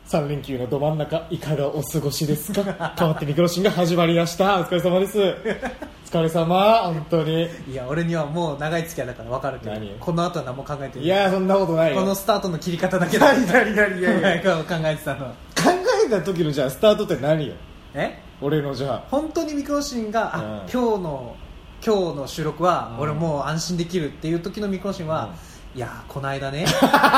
3連休のど真ん中いかがお過ごしですか変わってミクロシンが始まりました。お疲れ様です。お疲れ様本当に。 いや俺にはもう長い付き合いだから分かるけど、この後は何も考えてない。 いやそんなことないよ。 このスタートの切り方だけだ。 何いやいや考えてたのは考えた時のじゃあスタートって何よ。俺のじゃあ本当にミクロシンが、今日の収録は俺もう安心できるっていう時のミクロシンは、いやこの間ね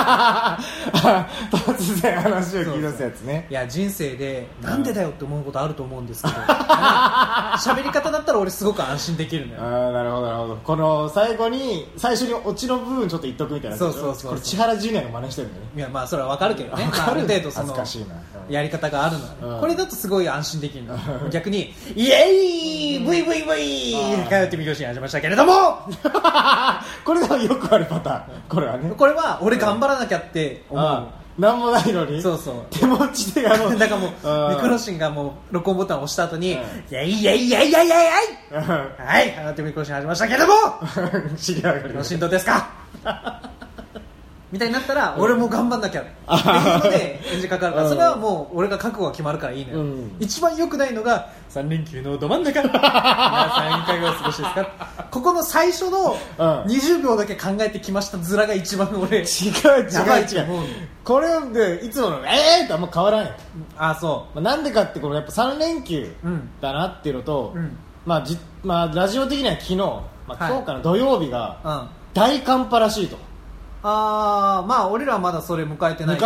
突然話を聞き出すやつね。 いや人生でなんでだよって思うことあると思うんですけど喋り方だったら俺すごく安心できるのよ。 なるほどなるほど。この最初にオチの部分ちょっと言っとくみたいな。 そうこれ千原ジュニアが真似してるんだね。 いやまあそれは分かるけどね、ある程度そのやり方があるの、これだとすごい安心できるの逆にイエーイブイブイブイ通ってミクロシン始めましたけれどもこれがよくあるパターン。これはね、 これは俺頑張らなきゃって思う。 なんもないのに。 そうそう手持ちでやろう。 だからもうミクロシンがもう録音ボタンを押した後に、イエイイエイイエイイエイイエイはい放ってミクロシン始めましたけれども知り上がりミクロシンどうですかみたいになったら俺も頑張んなきゃっていうので返事かかるから、それはもう俺が覚悟が決まるからいいのよ。一番良くないのが3連休のど真ん中皆さんいかがお過ごしですかここの最初の20秒だけ考えてきました面が一番俺違うこれでいつものってあんま変わらない。 そう、 なんでかってこのやっぱ3連休だなっていうのと、まあラジオ的には昨日、今日から土曜日が大寒波らしいと。 まあ俺らはまだそれ迎えてない、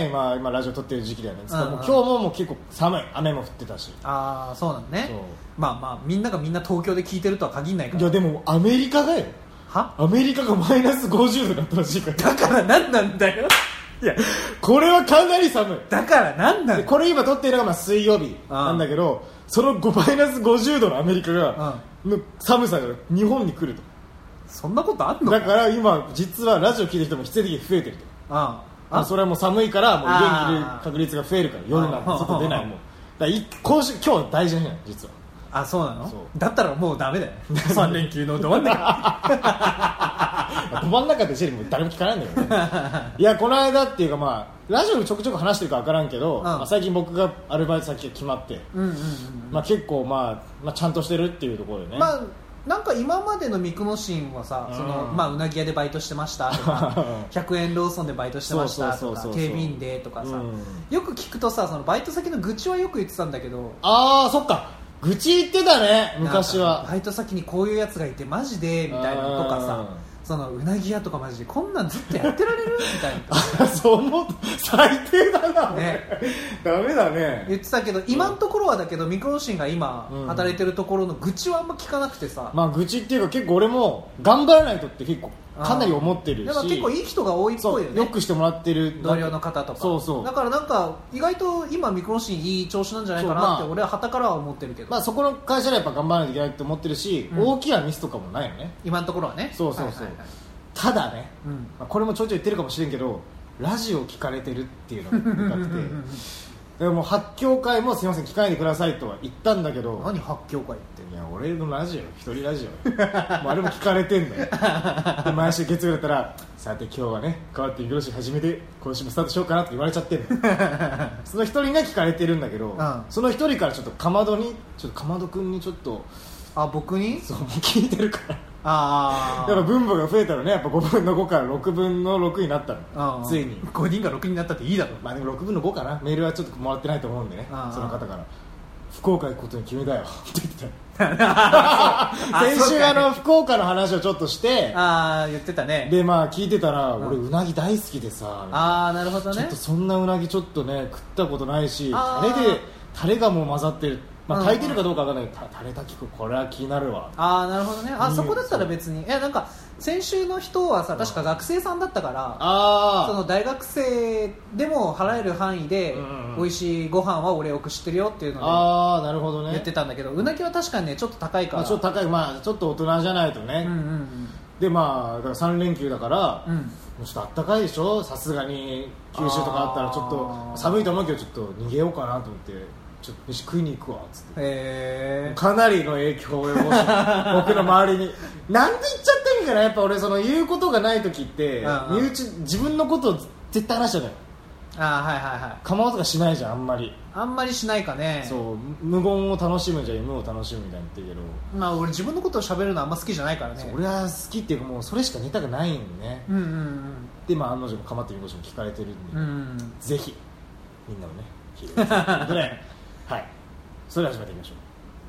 今ラジオ撮ってる時期だよね。もう今日ももう結構寒い、雨も降ってたし。 そうなのね。まあみんながみんな東京で聞いてるとは限らないから。 いやでもアメリカだよ。アメリカがマイナス50度だったらしいから。 だから何なんだよいやこれはかなり寒い。 だから何なんだ。 これ今撮っているのが水曜日なんだけど、そのマイナス50度のアメリカがの寒さが日本に来ると。 そんなことあんのだから今実はラジオ聞いてる人も必然的に増えてると。それはもう寒いからもう家にいる確率が増えるから夜なんて外出ないもん。だから今日大事な日なの実は。 そうなの。だったらもうダメだよ3連休のど真ん中ど真ん中ってシェリも誰も聞かないんだけどねいやこの間っていうかラジオでちょくちょく話してるか分からんけど、最近僕がアルバイト先が決まって、結構ちゃんとしてるっていうところでね。 なんか今までのミクノシンはさ、うなぎ屋でバイトしてましたとか100円ローソンでバイトしてましたとか警備員でとかさ、よく聞くとさ、そのバイト先の愚痴はよく言ってたんだけど。 そっか愚痴言ってたね昔は。 バイト先にこういうやつがいてマジでみたいなのとかさ、そのうなぎ屋とかマジでこんなんずっとやってられるみたいなそう思うと最低だなねダメだね言ってたけど、今のところはだけどミクロシンが今働いてるところの愚痴はあんま聞かなくてさ、 愚痴っていうか結構俺も頑張らないとって結構かなり思ってるし、 結構いい人が多いっぽいよね。 よくしてもらってる同僚の方とか。だからなんか意外と今ミクロシンいい調子なんじゃないかなって俺は傍からは思ってるけど、 そこの会社でやっぱ頑張らないといけないと思ってるし、大きなミスとかもないよね今のところはね。 ただね、これもちょいちょい言ってるかもしれんけど、ラジオ聞かれてるっていうのがでかくてでも発狂会もすいません聞かないでくださいとは言ったんだけど。 何発狂会って。 いや俺のラジオ一人ラジオもうあれも聞かれてんだよで毎週月曜だったらさて今日はね変わってミクロシン始めて今週もスタートしようかなって言われちゃってるその一人が聞かれてるんだけど、その一人からちょっとかまど君にちょっと僕にそう聞いてるからやっぱ分母が増えたのね。やっぱ5分の5から6分の6になったの。ついに 5人が6になったっていいだろ。 でも6分の5かな。メールはちょっともらってないと思うんでね、その方から福岡行くことに決めたよって言ってた先週福岡の話をちょっとして言ってたね。 で聞いてたら、俺うなぎ大好きでさ、 なるほどね。 ちょっとそんなうなぎちょっとね食ったことないし、タレがもう混ざってる、炊いてるかどうかわかんないけどタレ炊きこれは気になるわ。 なるほどね。そこだったら別になんか先週の人はさ確か学生さんだったから、その大学生でも払える範囲で美味しいご飯は俺よく知ってるよっていうのでなるほどね言ってたんだけど、うなぎは確かにねちょっと高いから、 ちょっと高い、ちょっと大人じゃないとね、でだから3連休だから、もうちょっとあったかいでしょ、さすがに九州とかあったらちょっと寒いと思うけどちょっと逃げようかなと思ってちょっと飯食いに行くわっつって、かなりの影響を及ぼして僕の周りになんで言っちゃってんかな。やっぱ俺その言うことがない時って、自分のことを絶対話しちゃうのよ。 あはいはいはい、 かまどとかしないじゃん、あんまりしないかね。 そう無言を楽しむじゃん、無を楽しむみたいに言ってるけど、 まあ俺自分のことを喋るのあんま好きじゃないからね。 俺は好きっていうかもうそれしかネタがないんね、 うんうんうん、 でまあ案の定もかまってみこしも聞かれてるんで、 うんうん、 ぜひみんなもね聞いてくださいということではい、それでは始めていきましょう。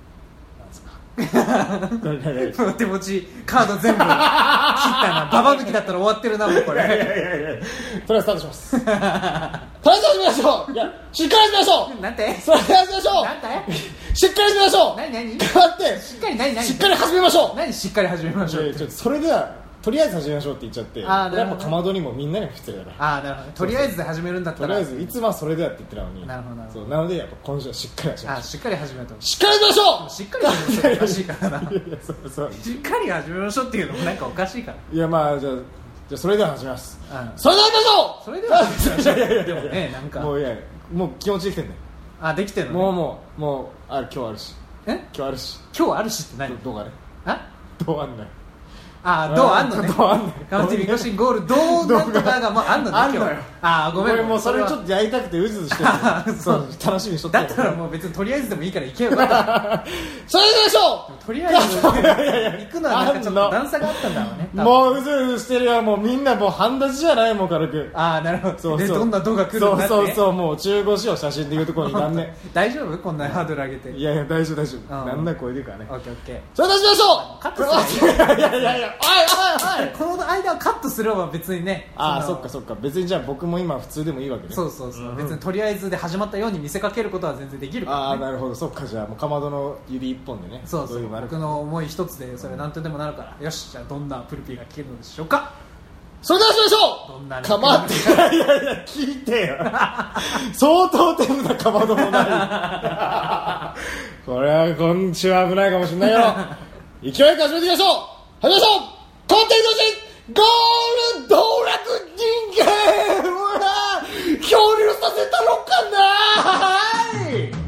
お手持ちカード全部切ったな。ババ抜きだったら終わってるなもうこれ。 いやとりあえずスタートします。とりあえず始めましょう。いやしっかり始めましょう。 なんてそれでは始めましょう。 なんてしっかり始めましょう。 何頑張ってしっかり何しっかり始めましょう。 何しっかり始めましょう。 ちょっとそれではとりあえず始めましょうって言っちゃって、 あーやっぱかまどにもみんなにも失礼だから。 ああなるほど、とりあえずで始めるんだったら、 とりあえずいつもはそれではって言ってたのに、 なるほどなるほど、 そうなのでやっぱ今週はしっかり始めましょう。 しっかり始めるとしっかり始めましょう。 しっかり始めましょうおかしいからな。 いやそうしっかり始めましょうっていうのもなんかおかしいから。 いやまあじゃあそれでは始めます、 うん、 それでは始めましょう。 それでは始めましょう。 いやでもねなんかもうもう気持ちできてんねん。 できてるの、ね、 もう今日あるし、今日あるしって何？ 動画ね、 あどうあんない。 どうあんのね。 どうあんねん。 カマティミコシンゴールどうなんとかがもうあんのね。 あんのよ。 ごめん。 俺もうそれちょっとやりたくてうずうずしてる。そう楽しみにしとった。 だったらもう別にとりあえずでもいいから行けよ。 それでしょう。 とりあえず行くのはなんかちょっと段差があったんだろうね。 もううずうずしてるよ。もうみんなもう半立ちじゃないもん軽く。 なるほど。 そうでどんな動画来るんだって。 そうもう中腰を写真でいうところになんね。 大丈夫？こんなハードル上げて。 いや大丈夫。なんな声で言うからね。 オッケーオッケー。 それでしましょう。 カットする。 いやおい。 この間はカットすれば別にね。 そっか別にじゃあ僕も今普通でもいいわけね。 そう別にとりあえずで始まったように見せかけることは全然できるからね。 なるほど。そっかじゃあもうかまどの指一本でね。 そう僕の思い一つでそれなんとでもなるから。よしじゃあどんなプルピーが聞けるのでしょうか。 それではしましょう。 どんなかまっていや聞いてよ。相当手札かまどもない。これは今週は危ないかもしれないよ。勢いよく始めていきましょう。始めましょう。コンテンツゴールド楽人間は漂流させたのかな。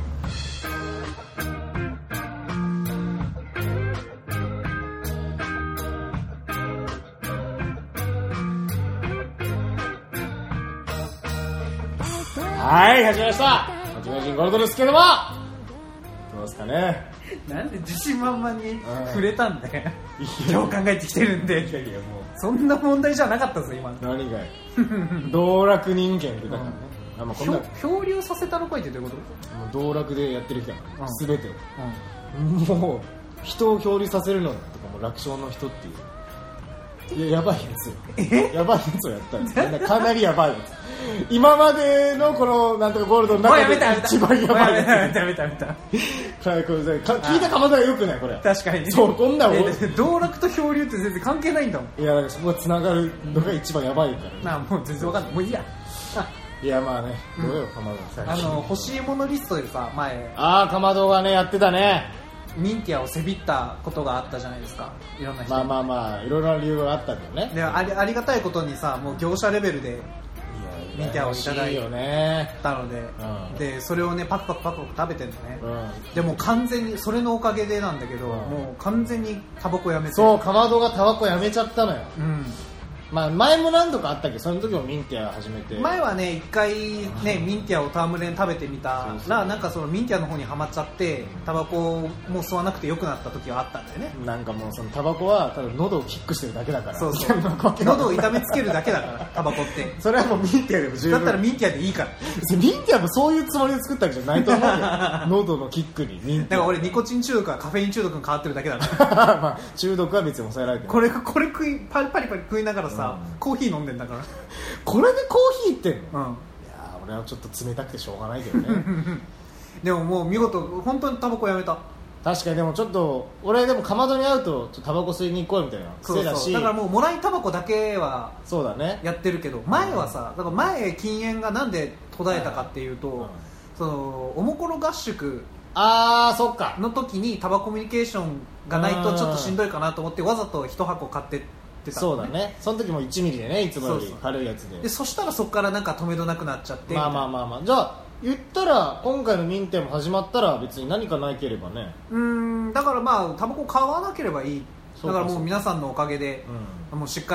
はい始めました。はじめ人ゴールドですけどもどうですかね。 なんで自信満々に触れたんだよ。どう考えてきてるんで。いやもうそんな問題じゃなかったぞ今。 何が道楽人間ってだからね。 漂流させたのかいってどういうこと？道楽でやってる人やから、全てを、もう人を漂流させるのとかも楽勝の人っていうやばいやつよ。やばいやつをやったんですかなりやばいやつ。今までのこのなんとかゴールドの中で一番やばいやつ。 やめた聞いたかまどがよくないこれ。 確かにそうこんな道楽と漂流って全然関係ないんだもん。 いやだからそこが繋がるのが一番やばいからもう全然わかんない。もういいや。 いやまあねどうよかまど欲しいものリストでさ前かまどがねやってたね。 ミンティアをせびったことがあったじゃないですか。いろんな人まあいろいろな理由があったけどね。 でありがたいことにさもう業者レベルでミンティアをいただいたので、でそれをねパクパク食べてるのね、でも完全にそれのおかげでなんだけど、もう完全にタバコやめて。 そうかまどがタバコやめちゃったのよ。前も何度かあったけどその時もミンティア始めて、 前はね一回ねミンティアを戯れに食べてみたらなんかそのミンティアの方にはまっちゃってタバコも吸わなくてよくなった時はあったんだよね。 なんかもうそのタバコはただ喉をキックしてるだけだから。そう喉を痛めつけるだけだからタバコってそれはもうミンティアでも十分だったらミンティアでいいから。 ミンティアもそういうつもりで作ったわけじゃないと思うよ。喉のキックにミンティア。 だから俺ニコチン中毒はカフェイン中毒に変わってるだけだから中毒は別に抑えられてる。 これパリパリ食いながらさ、コーヒー飲んでんだからこれでコーヒーってんの？いや俺はちょっと冷たくてしょうがないけどね。 でももう見事本当にタバコやめた。 確かにでもちょっと俺でもかまどに会うとタバコ吸いに行こうみたいな癖だし、 だからもうもらいタバコだけはそうだねやってるけど、前はさだから前禁煙がなんで途絶えたかっていうと、そのおもころ合宿そっかの時にタバコミュニケーションがないとちょっとしんどいかなと思ってわざと1箱買ってってた、 そうだね。その時も1ミリでねいつもより軽いやつで、 そしたらそこからなんか止めどなくなっちゃって、 まあじゃあ言ったら今回のミンテも始まったら別に何かなければね、 だからまあタバコ買わなければいい。だからもう皆さんのおかげで、もうしっかり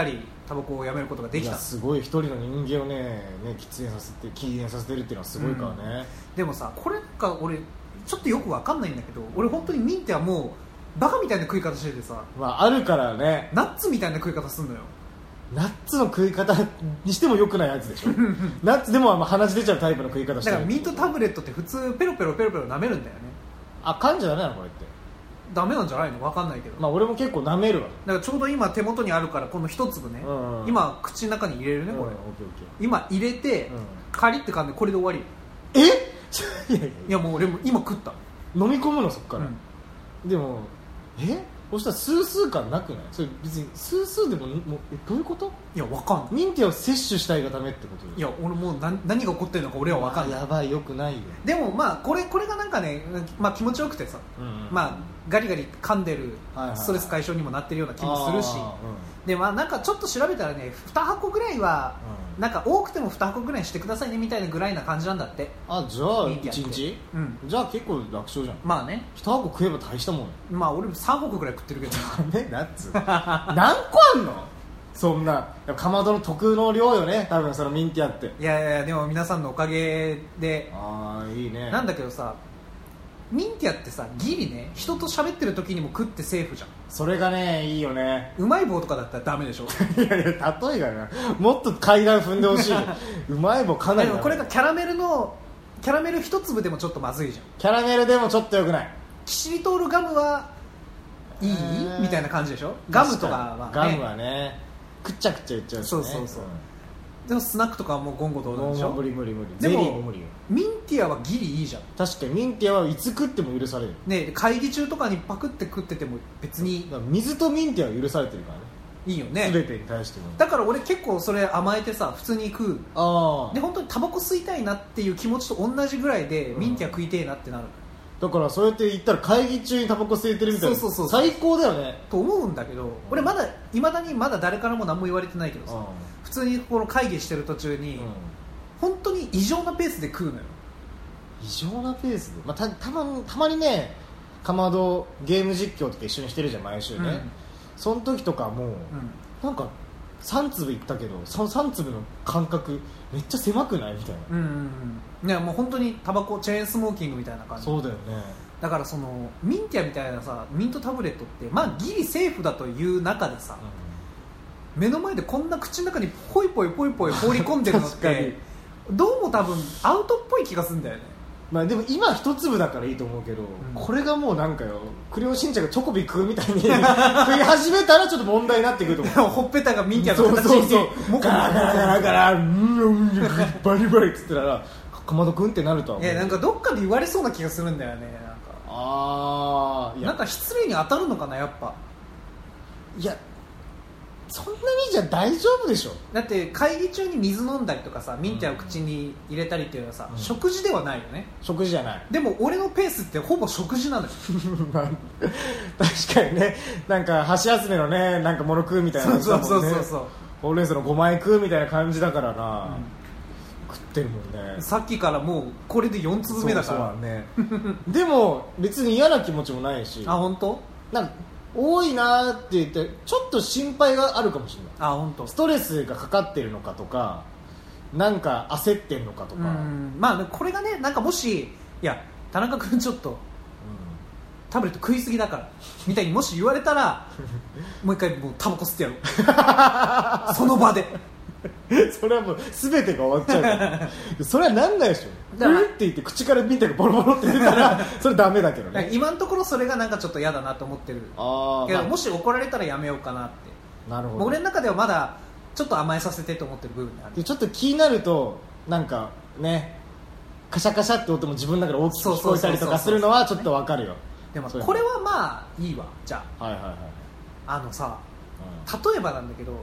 タバコをやめることができた。 すごい一人の人間をね喫煙させてるっていうのはすごいからね、 でもさこれか俺ちょっとよく分かんないんだけど、俺本当にミンティはもうバカみたいな食い方しててさ、 あるからね、 ナッツみたいな食い方すんのよ。 ナッツの食い方にしても良くないやつでしょナッツでも鼻血出ちゃうタイプの食い方してる。 だからミントタブレットって普通ペロペロペロペロ舐めるんだよね。 噛んじゃダメなのこれって。 ダメなんじゃないの？分かんないけど、 俺も結構舐めるわ。だからちょうど今手元にあるからこの一粒ね、今口の中に入れるねこれ、今入れて、カリって噛んでこれで終わり。いやもう俺も今食った。 飲み込むのそっから、でもそしたらスースー感なくない？それ別にスースーでもどういうこと？いや分かんない。ミンティアを摂取したいがためってこと？いや俺もう何が起こってるのか俺は分かんない。やばい、よくないよ。でもこれがなんかね、気持ちよくてさ、ガリガリ噛んでるストレス解消にもなってるような気もするし、でなんかちょっと調べたらね2箱ぐらいは、なんか多くても2箱ぐらいしてくださいねみたいなぐらいな感じなんだって。じゃあ1日、じゃあ結構楽勝じゃん。まあね、1箱食えば大したもん。俺3箱ぐらい食ってるけどね。ナッツ何個あんの？そんなかまどの特の量よね多分そのミンティアって。いやでも皆さんのおかげでいいね。なんだけどさ、ミンティアってさギリね人と喋ってる時にも食ってセーフじゃん。それがねいいよね。うまい棒とかだったらダメでしょ。いや例えがな、もっと階段踏んでほしいうまい棒かなり。でもこれがキャラメル一粒でもちょっとまずいじゃん。キャラメルでもちょっとよくない。キシリトールガムはいいみたいな感じでしょ。ガムとかはね、ガムはねくっちゃくっちゃいっちゃうしね。そうでもスナックとかはもう言語道なんでしょ。無理でもミンティアはギリいいじゃん。確かにミンティアはいつ食っても許されるね。会議中とかにパクって食ってても別に。水とミンティアは許されてるからね。いいよね全てに対しても。だから俺結構それ甘えてさ普通に食う。で本当にタバコ吸いたいなっていう気持ちと同じぐらいでミンティア食いてえなってなる。だからそうやって言ったら会議中にタバコ吸えてるみたいな。そう最高だよねと思うんだけど、俺いまだに誰からも何も言われてないけどさ、普通にこの会議してる途中に、本当に異常なペースで食うのよ。異常なペースで、たまにねかまどゲーム実況とか一緒にしてるじゃん毎週ね、その時とかもう、なんか3粒いったけど3粒の間隔めっちゃ狭くないみたいな。もう本当にタバコチェーンスモーキングみたいな感じ。そうだよね。だからそのミンティアみたいなさミントタブレットってギリセーフだという中でさ、目の前でこんな口の中にポイポイ放り込んでるのってどうも多分アウトっぽい気がするんだよね。でも今一粒だからいいと思うけど、これがもうなんかよクレヨンしんちゃんがチョコビ食うみたいに食い始めたらちょっと問題になってくると思う。ほっぺたがミンティアの形にガラガラガラバリバリっつってたらかまどくんってなるとは思う。なんかどっかで言われそうな気がするんだよね。なんか失礼に当たるのかなやっぱ。いやそんなにじゃ大丈夫でしょ。だって会議中に水飲んだりとかさミンティアを口に入れたりっていうのはさ、食事ではないよね。食事じゃない。でも俺のペースってほぼ食事なのよ。確かにね。なんか箸休めのねなんか物食うみたいな感じだもんね。そうほうれん草の5枚食うみたいな感じだからな、食ってるもんね。さっきからもうこれで4粒目だからそうね。でも別に嫌な気持ちもないし。本当？なんか多いなって言ってちょっと心配があるかもしれない。本当。ストレスがかかってるのかとかなんか焦ってるのかとか。これがねなんかもしいや田中君ちょっと、タブレット食いすぎだからみたいにもし言われたらもう一回もうタバコ吸ってやろう。その場で。それはもう全てが終わっちゃうからそれはなんないでしょ。って言って口からビンタがボロボロって出たらそれダメだけどね。今のところそれがなんかちょっと嫌だなと思ってるけど、もし怒られたらやめようかなって。なるほど。俺の中ではまだちょっと甘えさせてと思ってる部分がある。ちょっと気になるとなんかねカシャカシャって音も自分の中で大きく聞こえたりとかするのはちょっとわかるよ。でもこれはまあいいわ。じゃあさ、例えばなんだけど、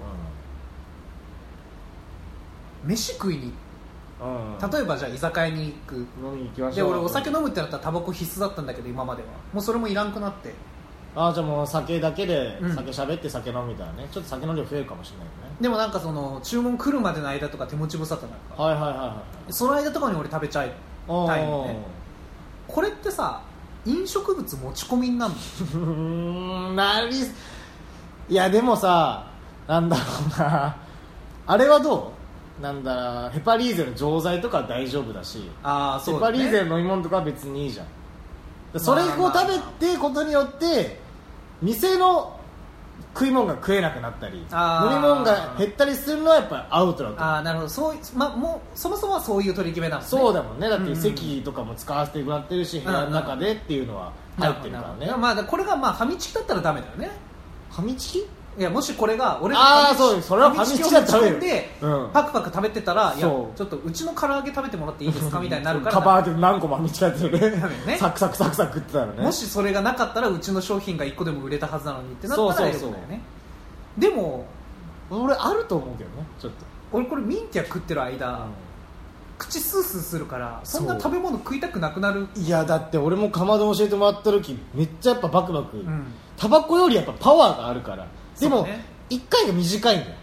飯食いに例えばじゃあ居酒屋に行く飲みに行きましょう。で俺お酒飲むってなったらタバコ必須だったんだけど今まではもうそれもいらんくなって。じゃあもう酒だけで酒喋って酒飲むみたいなね、ちょっと酒の量増えるかもしれないよね。でもなんかその注文来るまでの間とか手持ち無沙汰なんか、その間とかに俺食べちゃいたいのね。これってさ飲食物持ち込みになるの？いやでもさなんだろうなあれはどうなんだヘパリーゼの錠剤とかは大丈夫だし、 そうだね、 ヘパリーゼの飲み物とかは別にいいじゃん。それを食べてことによって店の食い物が食えなくなったり飲み物が減ったりするのはやっぱりアウトだと。 なるほど。そう、もうそもそもはそういう取り決めだもんね。 そうだもんね。だって席とかも使わせてもらってるし、部屋の中でっていうのは入ってるからね。 まあこれがまあファミチキだったらダメだよね。 ファミチキ？ いや、もしこれが俺がそれはファミチキだったらでパクパク食べてたら、いやちょっとうちの唐揚げ食べてもらっていいですかみたいになるからカバーで何個もファミチキやってるねサクサクサクサク食ってたらね。 もしそれがなかったらうちの商品が1個でも売れたはずなのにってなったらよくないよね。でも俺あると思うけどね。ちょっと俺これミンティア食ってる間、口スースーするからそんな食べ物食いたくなくなる。 いやだって俺もかまど教えてもらった時めっちゃやっぱバクバク、タバコよりやっぱパワーがあるから。でも、1回が短いんだよ、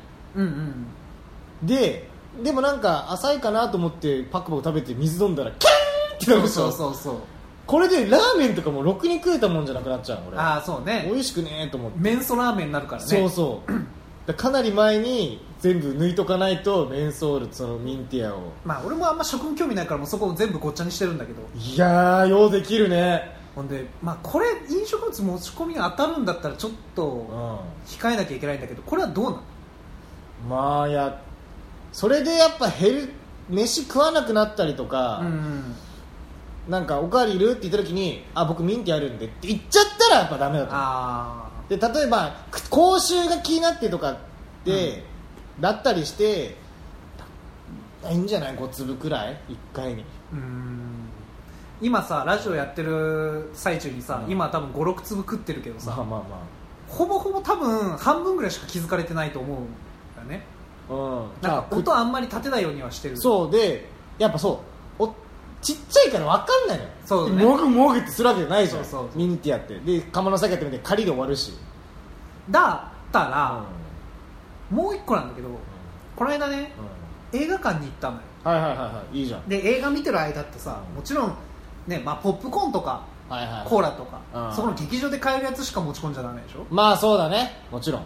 でもなんか浅いかなと思ってパクパク食べて水飲んだらキャーンってなるでしょ。 そうこれでラーメンとかもろくに食えたもんじゃなくなっちゃうの俺。 そうね、 美味しくねーと思ってメンソラーメンになるからね。 そうかなり前に全部抜いとかないとメンソールそのミンティアを。 俺もあんま食に興味ないからもうそこを全部ごっちゃにしてるんだけど。 いやーようできるね。 ほんでこれ飲食物持ち込みが当たるんだったらちょっと控えなきゃいけないんだけど、これはどうなの？ それでやっぱ飯食わなくなったりとか、なんかおかわりいるって言った時に僕ミンティアあるんでって言っちゃったらやっぱダメだと思う。で例えば口臭が気になってとかって、だったりしていいんじゃない5粒くらい1回に。 今さラジオやってる最中にさ、今多分 5,6 粒食ってるけどさ、ほぼほぼ多分半分ぐらいしか気づかれてないと思うんだよね。なんか音あんまり立てないようにはしてる。 そうでやっぱちっちゃいから分かんないのよ。 そうね、 もぐもぐってするわけじゃないじゃん。ミンティアってで釜の先やってみて仮で終わるし。 だったら、もう一個なんだけど、この間ね、映画館に行ったのよ。いいじゃん。で映画見てる間ってさ、もちろんね、ポップコーンとか、コーラとか、そこの劇場で買えるやつしか持ち込んじゃダメでしょ。 そうだね、もちろん。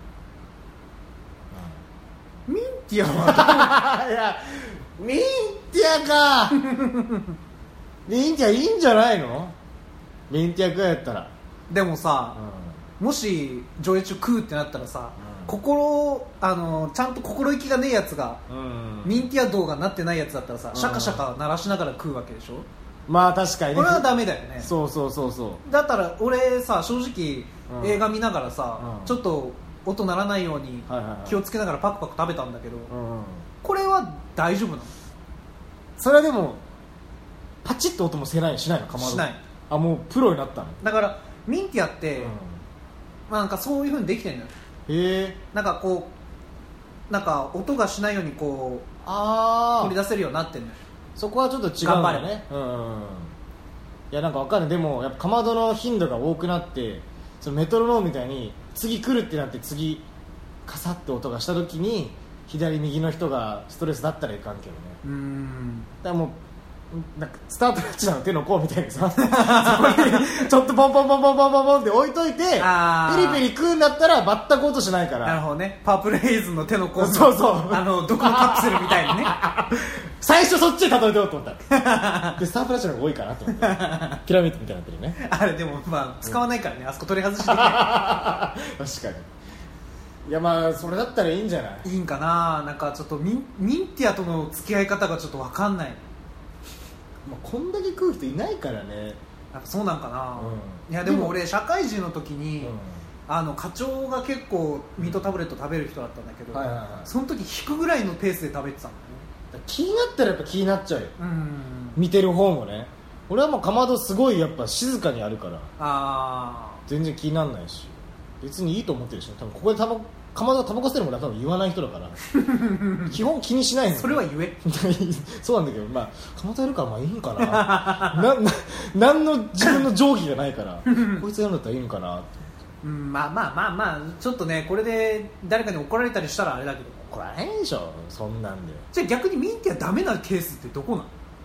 ミンティアはいやミンティアかミンティアいいんじゃないの。ミンティア食えやったら。 でもさ、もし上映中食うってなったらさ、ちゃんと心意気がねえやつが、ミンティア動画になってないやつだったらさ、シャカシャカ鳴らしながら食うわけでしょ。 確かにね。 これはダメだよね。 そうだったら俺さ正直、映画見ながらさ、ちょっと音鳴らないように気をつけながらパクパク食べたんだけど、これは大丈夫なの？ それはでもパチッと音もしないのかまど。しない。もうプロになったの。だからミンティアって、なんかそういう風にできてるのよ。なんかなんか音がしないように取り出せるようになってるのよ。 そこはちょっと違うんだね。いやなんかわかんない。でもやっぱかまどの頻度が多くなってそのメトロノームみたいに次来るってなって次カサッて音がした時に左右の人がストレスだったらいかんけどね。だからもうなんかスタートラッチなの手の甲みたいにさそこにちょっとポンポンポンポンポンポンポンって置いといてペリペリ食うんだったら全く音しないから。 なるほどね。パープルヘイズの手の甲のそう毒のカプセルみたいにね最初そっちで例えてようと思ったでスタートラッチの方が多いかなと思ってピラミッドみたいになってるね。 あれでも使わないからね、あそこ取り外しできない確かに。いやそれだったらいいんじゃない。 いいんかな。なんかちょっとミンティアとの付き合い方がちょっと分かんない。 こんだけ食う人いないからね。 なんかそうなんかな、いやでも俺社会人の時に、課長が結構ミートタブレット食べる人だったんだけど、その時引くぐらいのペースで食べてたのね。 気になったらやっぱ気になっちゃうよ、見てる方もね。俺はもうかまどすごいやっぱ静かにあるから全然気にならないし別にいいと思ってるでしょ。多分ここでかまどがタバコ吸ってるもん俺は多分言わない人だから基本気にしないの。 それは言えそうなんだけどかまどやるからいいんかな何の自分の定規がないからこいつやるんだったらいいんかなって。 ちょっとねこれで誰かに怒られたりしたらあれだけど怒られんでしょそんなんで。 じゃあ逆にミンティアダメなケースってどこなの？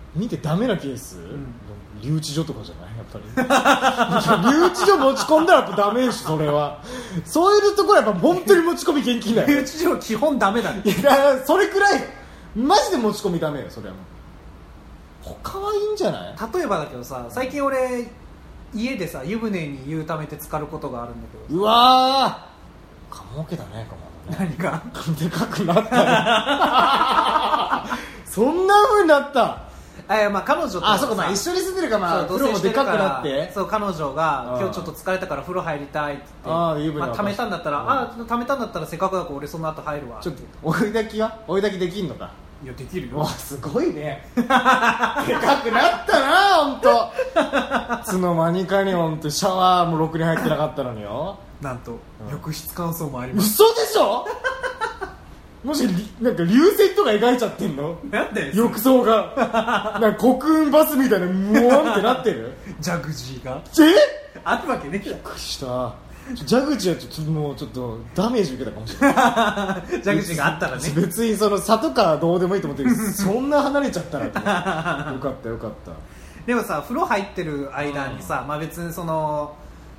見てダメなケース、留置所とかじゃないやっぱり留置所持ち込んだらやっぱダメでしょそれは。そういうところはやっぱ本当に持ち込み厳禁だよ。 留置所基本ダメだね。 いやそれくらいマジで持ち込みダメよそれは。もう他はいいんじゃない。 例えばだけどさ、最近俺家でさ湯船に湯ためて浸かることがあるんだけど、 うわーかもうけだねかも何かでかくなったよそんな風になった。 いやまあ彼女とそうか、まあ一緒に住んでるから、まあ風呂もでかくなって、 そう彼女が今日ちょっと疲れたから風呂入りたいって言って、貯めたんだったら、貯めたんだったらせっかくだから俺その後入るわ。 ちょっと追い炊きは追い炊きできんのか。 いやできるよ。 すごいねでかくなったな本当。いつの間にかに本当シャワーもろくに入ってなかったのによ。 なんと、浴室乾燥もあります。 嘘でしょもしなんか流線とか描いちゃってんの。 なんで浴槽がなんかコクーンバスみたいなムワンってなってるジャグジーがあるわけねえ。びっくりした。ジャグジーはもうちょっとダメージ受けたかもしれないジャグジーがあったらね。 別にその差とかどうでもいいと思ってるけどそんな離れちゃったらとよかったよかった。 でもさ風呂入ってる間にさ、まあ別にその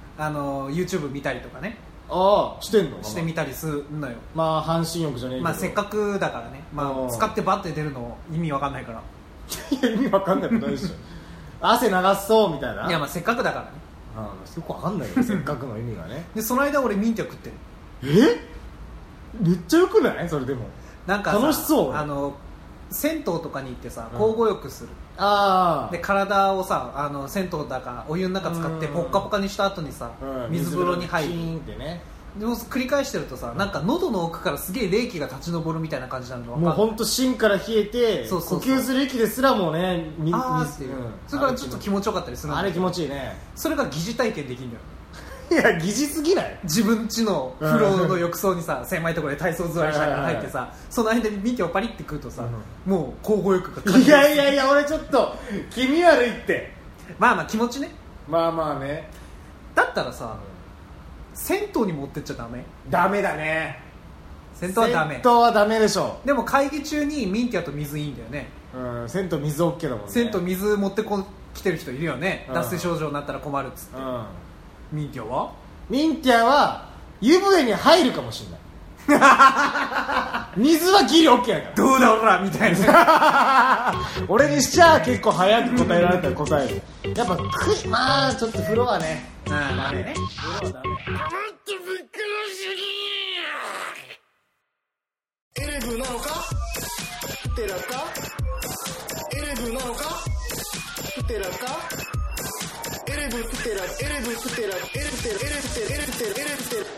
YouTube 見たりとかねしてんのしてみたりするのよ。 まあ半身浴じゃねえけど、 まあせっかくだからね、まあ使ってバッて出るの意味わかんないから。 いや意味わかんないことないでしょ汗流そうみたいな。 いやまあせっかくだからね。 よくわかんないよせっかくの意味がねでその間俺ミンティア食ってる。 めっちゃよくないそれ。でもなんか楽しそう。 銭湯とかに行ってさ交互浴する、 で体をさ銭湯だかお湯の中使ってポッカポカにした後にさ、水風呂に入るってね。でも繰り返してるとさ、なんか喉の奥からすげえ冷気が立ち上るみたいな感じなの。 もう本当芯から冷えて呼吸する息ですらもねっていう、それからちょっと気持ちよかったりする。 あれ気持ちいいね。 それが疑似体験できるんだよ。 いや疑似すぎない。自分家の風呂の浴槽にさ狭いところで体操座りしながら入ってさ、その間にミンティアをパリって食うとさ、もう交互浴が。 いや俺ちょっと気味悪いって。 まあまあ気持ちね。 まあまあね。 だったらさ銭湯に持ってっちゃダメ。 ダメだね。 銭湯はダメ。 銭湯はダメでしょ。 でも会議中にミンティアと水いいんだよね。 銭湯水 OK だもんね。 銭湯水持ってきてる人いるよね。脱水症状になったら困るっつって。ミンティアは湯船に入るかもしれない水はギリ OK やから。 どうだおらみたいな俺にしちゃ結構早く答えられたら答える。やっぱまあちょっと風呂はね。 ダメね。 風呂はダメ。エレブなのかテラかエレブなのかテラかエレブプテラエレブプテラエレブテラエレブテラエレブテラエレブテラエレブテラ。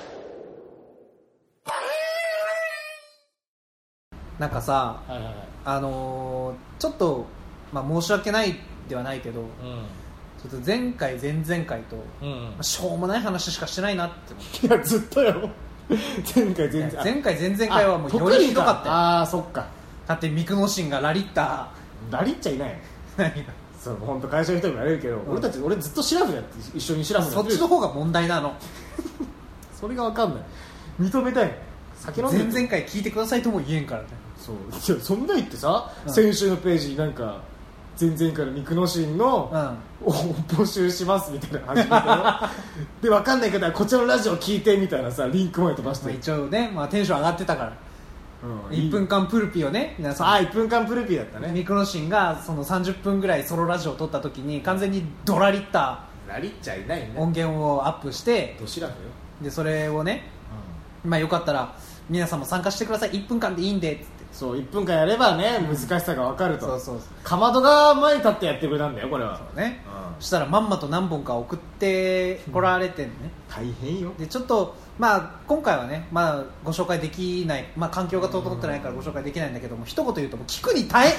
なんかさ、ちょっと、まあ、申し訳ないではないけど、ちょっと前回前々回と、しょうもない話しかしてないなって思って。 いやずっとよ前回前々回はもうよりひどかったよ。 そっか。 だってミクノシンがラリッタいない何がそう本当会社の人にもやれるけど、俺ずっとシラフでやって一緒にシラフそっちの方が問題なのそれが分かんない。認めたい。酒飲んでる。 前々回聞いてくださいとも言えんからね。 そうそんな言ってさ、先週のページになんか前々回のミクノシンの、募集しますみたいな始めたで分かんない方はこちらのラジオ聞いてみたいなさリンクまで飛ばして、 一応ね、テンション上がってたから、1分間プルピをね皆さん 1分間プルピだったね。 ミクノシンがその30分ぐらいソロラジオを撮った時に完全にドラリッタラリッチャいないね音源をアップしてどしらふよ。 でそれをね、よかったら皆さんも参加してください1分間でいいんでっつって。 そう1分間やればね難しさが分かると。 そうかまどが前に立ってやってくれたんだよこれは。 そうね、そしたらまんまと何本か送ってこられてね、 大変よ。 でちょっと今回はね、ご紹介できない、環境が整ってないからご紹介できないんだけども、一言言うともう聞くに耐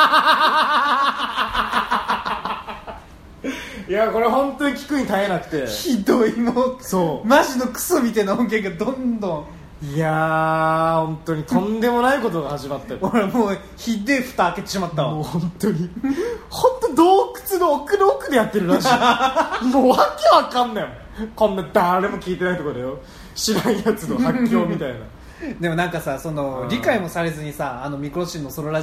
えいやこれ本当に聞くに耐えなくてひどい、もうそうマジのクソみたいな音源がどんどん。 いやー本当にとんでもないことが始まったよ俺もうひでえ蓋開けてしまったわ。 もう本当に洞窟の奥の奥でやってるらしいもうわけわかんないもんこんな誰も聞いてないところでよ知らんやつの発狂みたいなでもなんかさ理解もされずにさミクロシンのソロラジオ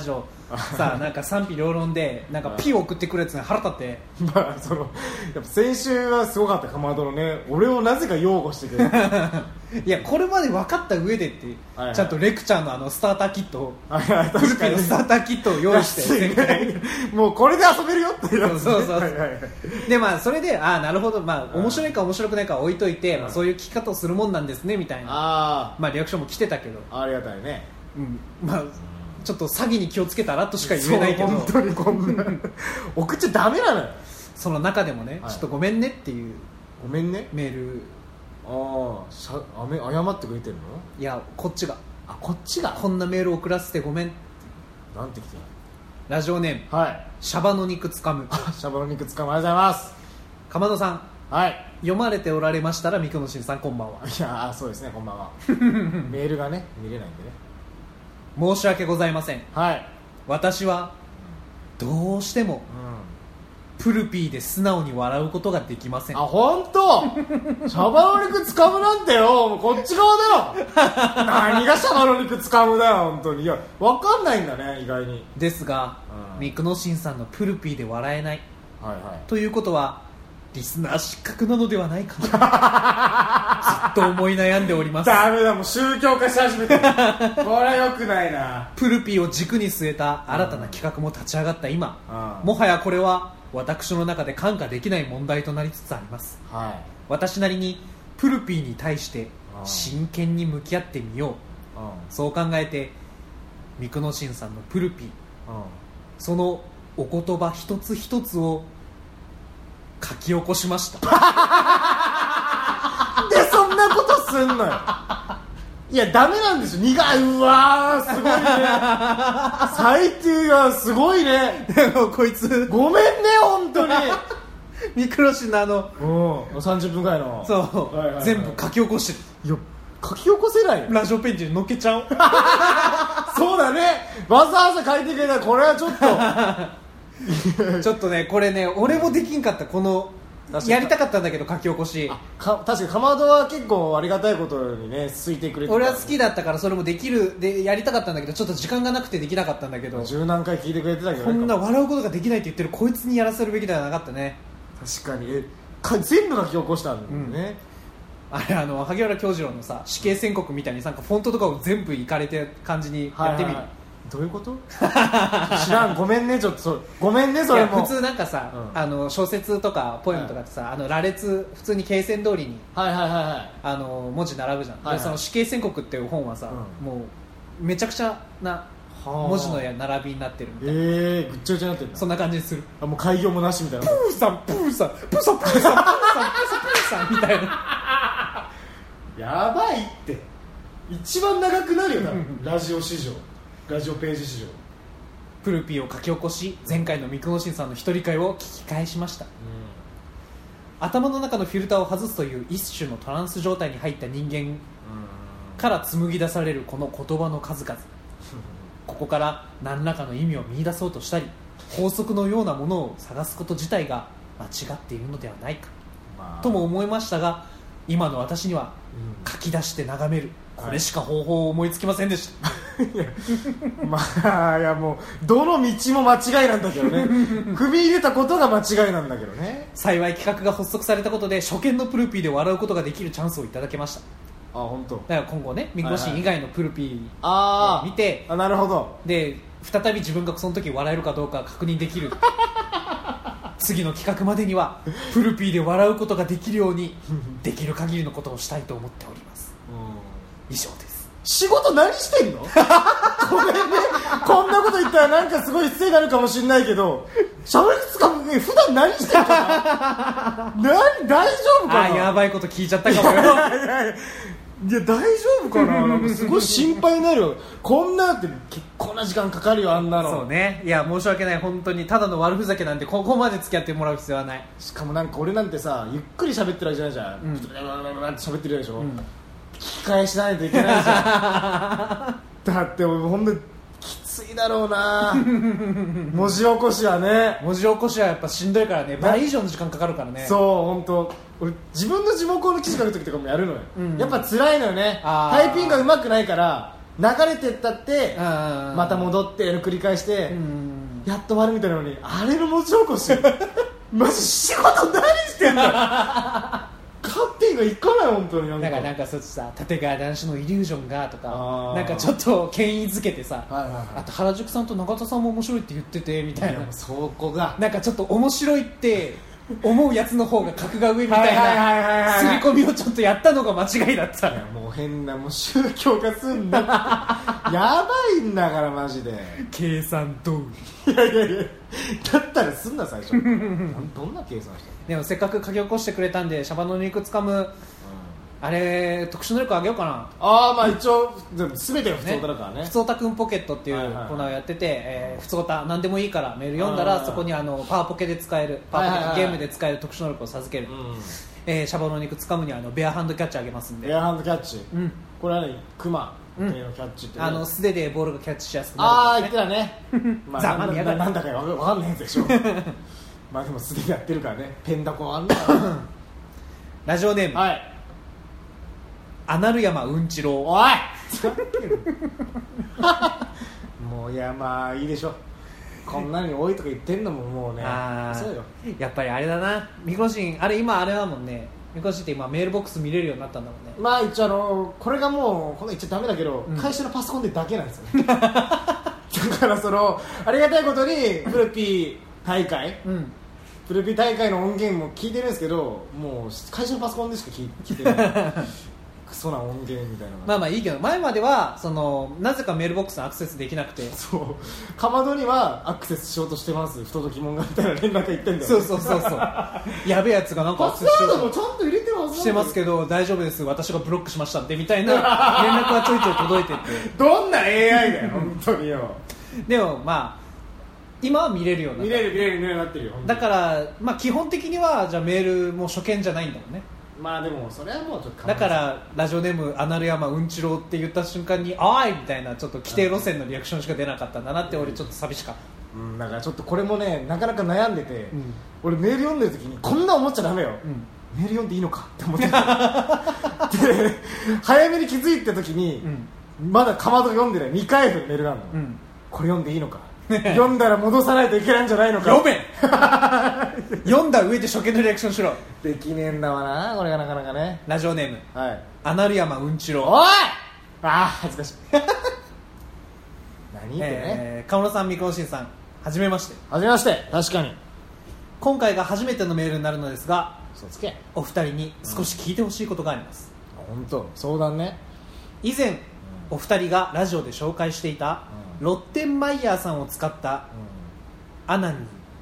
さなんか賛否両論でなんかピを送ってくるやつに腹立って、 まあやっぱ先週はすごかった。かまどのね、俺をなぜか擁護してくれるいやこれまで分かった上でって、はいはい、ちゃんとレクチャーのスターターキットを、プルピーのスターターキットを用意して前回もうこれで遊べるよっていうやつ、ね、 そう、はいはい、でまあそれでなるほど、まあ面白いか面白くないかは置いといて、まあ、そういう聞き方をするもんなんですねみたいな、まあリアクションも来てたけど、 ありがたいね、 まあちょっと詐欺に気をつけたらとしか言えないけど、 本当にこんな送っちゃダメなのよ。 その中でもね、はい、ちょっとごめんねっていうごめんねメール、 謝ってくれてるの？ いやこっちがこんなメール送らせてごめん。 なんて来てる？ ラジオネーム、はい、シャバの肉つかむシャバの肉つかむ、ありがとうございます。 かまどさん、 はい、 読まれておられましたら三久野真さんこんばんは。 いやそうですね、こんばんはメールがね見れないんでね、 申し訳ございません。 はい、 私はどうしても、プルピーで素直に笑うことができません。 本当シャバの肉つかむなんてよ、もうこっち側だよ何がシャバの肉つかむだよ本当に。いや分かんないんだね意外に。 ですが、三久野真さんのプルピーで笑えない、はいはい、ということはリスナー失格なのではないかとずっと思い悩んでおります。 ダメだ、もう宗教化し始めてるこれは良くないな。 プルピーを軸に据えた新たな企画も立ち上がった今、もはやこれは私の中で看過できない問題となりつつあります、はい、私なりにプルピーに対して真剣に向き合ってみよう、そう考えて三久野真さんのプルピー、そのお言葉一つ一つを書き起こしましたでそんなことすんのよいやダメなんですよ、苦い。うわーすごいね最低がすごいねこいつごめんね本当に三久野真の 30分ぐらいのそう、はいはいはい、全部書き起こしてる。 いや書き起こせないよ、 ラジオペンチに乗っけちゃうそうだね、わざわざ書いてくれたらこれはちょっとちょっとねこれね俺もできんかった。このやりたかったんだけど書き起こし、 確かにかまどは結構ありがたいことにねついてくれてた。 俺は好きだったからそれもできるでやりたかったんだけど、ちょっと時間がなくてできなかったんだけど、 十何回聞いてくれてたけど、 こんな笑うことができないって言ってるこいつにやらせるべきではなかったね。 確かに全部書き起こしたんだよね、 あれ萩原京次郎のさ死刑宣告みたいになんかフォントとかを全部いかれてる感じにやってみる、 どういうこと知らん、ごめんね、ちょっとごめんね、それも。 普通なんかさ、小説とかポエムとかってさ、羅列普通に経線通りに、文字並ぶじゃん、でその死刑宣告っていう本はさ、もうめちゃくちゃな文字の並びになってるみたいな、 ぐっちゃぐちゃになってる、 そんな感じにする。 もう開業もなしみたいな、 プーさんプーさんプーさんプーさんプーさんプーさんプーさんみたいなやばいって、一番長くなるよなラジオ史上、ラジオページ史上。 プルピーを書き起こし、前回の三久野真さんの一人会を聞き返しました、頭の中のフィルターを外すという一種のトランス状態に入った人間から紡ぎ出されるこの言葉の数々ここから何らかの意味を見出そうとしたり、法則のようなものを探すこと自体が間違っているのではないか、とも思いましたが、今の私には書き出して眺める、これしか方法を思いつきませんでしたいやもうどの道も間違いなんだけどね踏み入れたことが間違いなんだけどね。 幸い企画が発足されたことで初見のプルピーで笑うことができるチャンスをいただけました。 本当。 だから今後ね、三久野真以外のプルピーを見て、 なるほど、 で再び自分がその時笑えるかどうか確認できる次の企画までにはプルピーで笑うことができるようにできる限りのことをしたいと思っております。以上です。 仕事何してんのごめんね、こんなこと言ったらなんかすごい失礼になるかもしれないけど、しゃべりつかむ普段何してんかな大丈夫かな。 やばいこと聞いちゃったかもよいや大丈夫かな、なんかすごい心配になるよこんなって結構な時間かかるよ、あんなの。 そうね、いや申し訳ない、本当にただの悪ふざけなんでここまで付き合ってもらう必要はない。 しかもなんか俺なんてさ、ゆっくり喋ってるわけじゃないじゃん、って喋ってるでしょ、聞き返しないといけないじゃんだって俺ほんときついだろうな文字起こしはね、 文字起こしはやっぱしんどいからね、倍以上の時間かかるからね。 そう本当、俺自分の字幕の記事書く時とかもやるのよ、やっぱ辛いのよね、タイピングが上手くないから流れてったってまた戻って繰り返して、やっと終わるみたいなのに、あれの文字起こしマジ仕事何してんだカッティンがいかない本当に。 なんかそっちさ、立川談志のイリュージョンがとかなんかちょっと権威づけてさ、あと原宿さんと永田さんも面白いって言っててみたいな、 そこがなんかちょっと面白いって思うやつの方が格が上みたいな刷り込みをちょっとやったのが間違いだった。 いやもう変な、もう宗教化すんだやばいんだからマジで計算通り。いやだったらすんな最初どんな計算したの。 でもせっかく書き起こしてくれたんで、シャバの肉つかむ、あれ特殊能力あげようかな。 まあ一応全てが普通だからね。 ふつおたくんポケットっていうコーナーをやってて、ふつおた何でもいいからメール読んだらそこにパワポケで使える、パワポケゲームで使える特殊能力を授ける、シャバの肉つかむにはベアハンドキャッチあげますんで。 ベアハンドキャッチ、これはね、クマのキャッチって、ね、 素手でボールがキャッチしやすくなる、 言ってたねまあなんだか分かんないでしょまあでも素手でやってるからね、ペンダコあんだよラジオネーム、アナル山うんちろう。 おいもういやまあいいでしょ、こんなに多いとか言ってんのももうね、そうよ。 やっぱりあれだな、ミコシンあれ今あれだもんね、ミコシンって今メールボックス見れるようになったんだもんね。 まあ一応これがもうこんな言っちゃダメだけど、会社のパソコンでだけなんですよねだからありがたいことにプルピー大会、プルピー大会の音源も聞いてるんですけど、もう会社のパソコンでしか聞いてないクソな音源みたいな。 まあまあいいけど、前まではなぜかメールボックスにアクセスできなくて、 そうかまどにはアクセスしようとしてます、不届き者がみたいな連絡言ってんだよね。そうやべえやつがなんかアクセスしようとちゃんと入れてますしてますけど大丈夫です、私がブロックしましたんでみたいな連絡がちょいちょい届いててどんな AI だよ本当によでもまあ今は見れるようになった。 見れるようになってるよ。 だからまあ基本的にはじゃあメールも初見じゃないんだもんね。 まあでもそれはもうちょっとだからラジオネームアナル山うんちろうって言った瞬間にあーいみたいなちょっと規定路線のリアクションしか出なかったんだなって俺ちょっと寂しかった。 だからちょっとこれもねなかなか悩んでて、俺メール読んでる時にこんな思っちゃダメよ、メール読んでいいのかって思ってで早めに気づいた時に、まだかまど読んでない未開封メールがあるの、これ読んでいいのか読んだら戻さないといけないんじゃないのか読め読んだ上で初見のリアクションしろ。 できねえんだわなこれがなかなかね。 ラジオネーム、アナル山うんちろう。 おい恥ずかしい何言ってね、 川野さん、みこのしんさん、はじめまして。 はじめまして。確かに今回が初めてのメールになるのですが、 嘘つけ。 お二人に少し聞いてほしいことがあります。 本当相談ね。 以前、お二人がラジオで紹介していた、ロッテンマイヤーさんを使ったアナ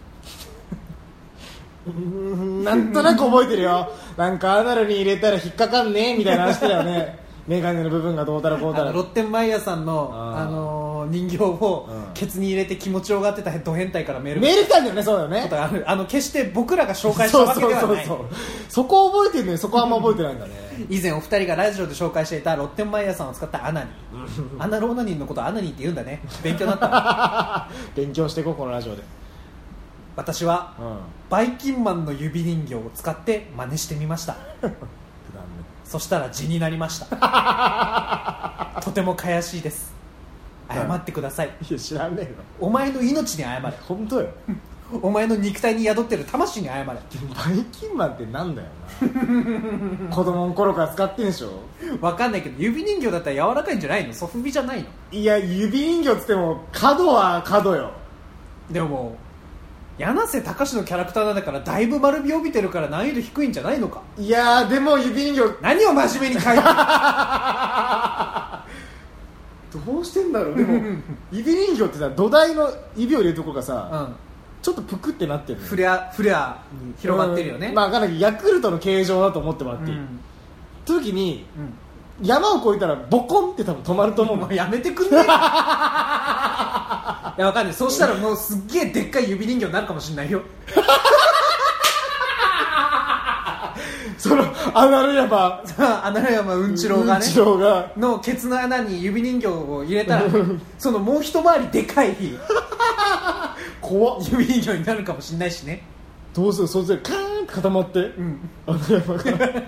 になんとなく覚えてるよなんかアナルに入れたら引っかかんねえみたいな話だよねメガネの部分がどうたらこうたら。 ロッテンマイヤーさんの、人形をケツに入れて気持ちよがってたド変態からメール来たんだよね。そうだよね。 決して僕らが紹介したわけではない。 そこを覚えてるのにそこはあんま覚えてないんだね以前お二人がラジオで紹介していたロッテンマイヤーさんを使ったアナニアナローナニンのことアナニンって言うんだね。勉強になった勉強していこうこのラジオで。 私は、バイキンマンの指人形を使って真似してみましたそしたら字になりましたとても悔しいです。謝ってください。 いや知らねえよ。 お前の命に謝れ。 本当よお前の肉体に宿ってる魂に謝れ。 バイキンマンってなんだよな子供の頃から使ってんでしょ。 わかんないけど指人形だったら柔らかいんじゃないの？ソフビじゃないの？ いや指人形っつっても角は角よ。 でも柳瀬隆のキャラクターなんだからだいぶ丸みを帯びてるから難易度低いんじゃないのか。 いやでも指人形何を真面目に書いてどうしてんだろう。でも指人形ってさ土台の指を入れるとこがさ、ちょっとぷくってなってる、 フレアに広がってるよね。 まあかなりヤクルトの形状だと思ってもらっていい、時に、山を越えたらボコンって多分止まると思う。 もうやめてくんねいやわかんない。そうしたらもうすっげえでっかい指人形になるかもしれないよそのアナル山うんちろうがねのケツの穴に指人形を入れたらそのもう一回りでかい怖っ指人形になるかもしれないしね。 どうする？それでカーンって固まって、アナル山が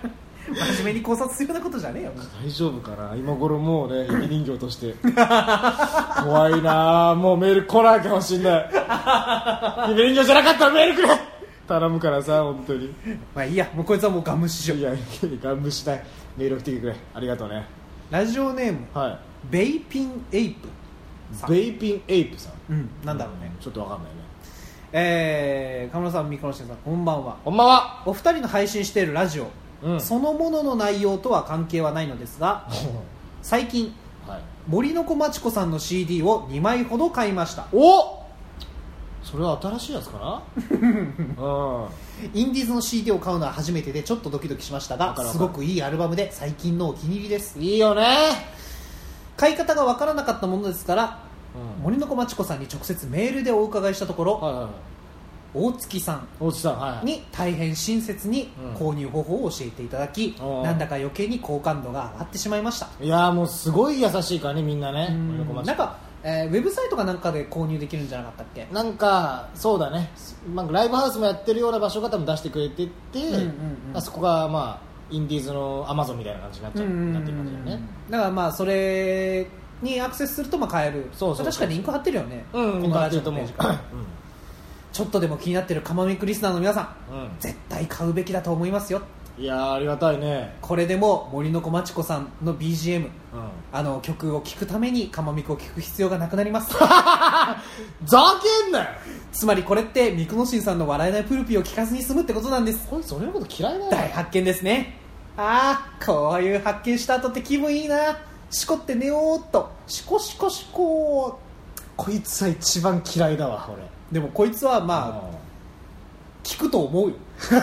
真面目に考察するようなことじゃねえよ。 大丈夫かな、今頃もうね指人形として怖いな、もうメール来なきゃほしいんだよ指人形じゃなかったらメールくれ頼むからさ、本当に。 まあいいや、もうこいつはもうガン無視しよう。 いやガン無視したい。メール送ってきてくれ、ありがとうね。 ラジオネーム、 はい、 ベイピンエイプさん。 ベイピンエイプさん、 なんだろうね、 ちょっとわかんないね。 河村さん、三河さん、こんばんは。 こんばんは。 お二人の配信しているラジオ、そのものの内容とは関係はないのですが最近、森の子まちこさんの CD を2枚ほど買いました。 お、それは新しいやつかなインディーズの CD を買うのは初めてでちょっとドキドキしましたが、すごくいいアルバムで最近のお気に入りです。 いいよね。 買い方がわからなかったものですから、森の子まちこさんに直接メールでお伺いしたところ、大月さんに大変親切に購入方法を教えていただき、なんだか余計に好感度が上がってしまいました。 いやもうすごい優しいからね、みんなね。 なんか、ウェブサイトかなんかで購入できるんじゃなかったっけ。 なんかそうだね、ライブハウスもやってるような場所が多分出してくれてて、そこがまあインディーズのアマゾンみたいな感じになっちゃう、なってる感じだよね。だからまあそれにアクセスするとまあ買える。確かにリンク貼ってるよね。このラジオのページから。ちょっとでも気になってるカマミクリスナーの皆さん、絶対買うべきだと思いますよ。 いやありがたいね。 これでも森の子まちこさんの BGM、曲を聴くためにカマミクを聴く必要がなくなりますざけんなよ。 つまりこれってミクノシンさんの笑えないプルピを聴かずに済むってことなんです。 こいつ俺のこと嫌いだよ。 大発見ですね。こういう発見した後って気分いいな。しこって寝ようっと、しこしこしこ。 こいつは一番嫌いだわ俺。 でもこいつはまあ聞くと思うよ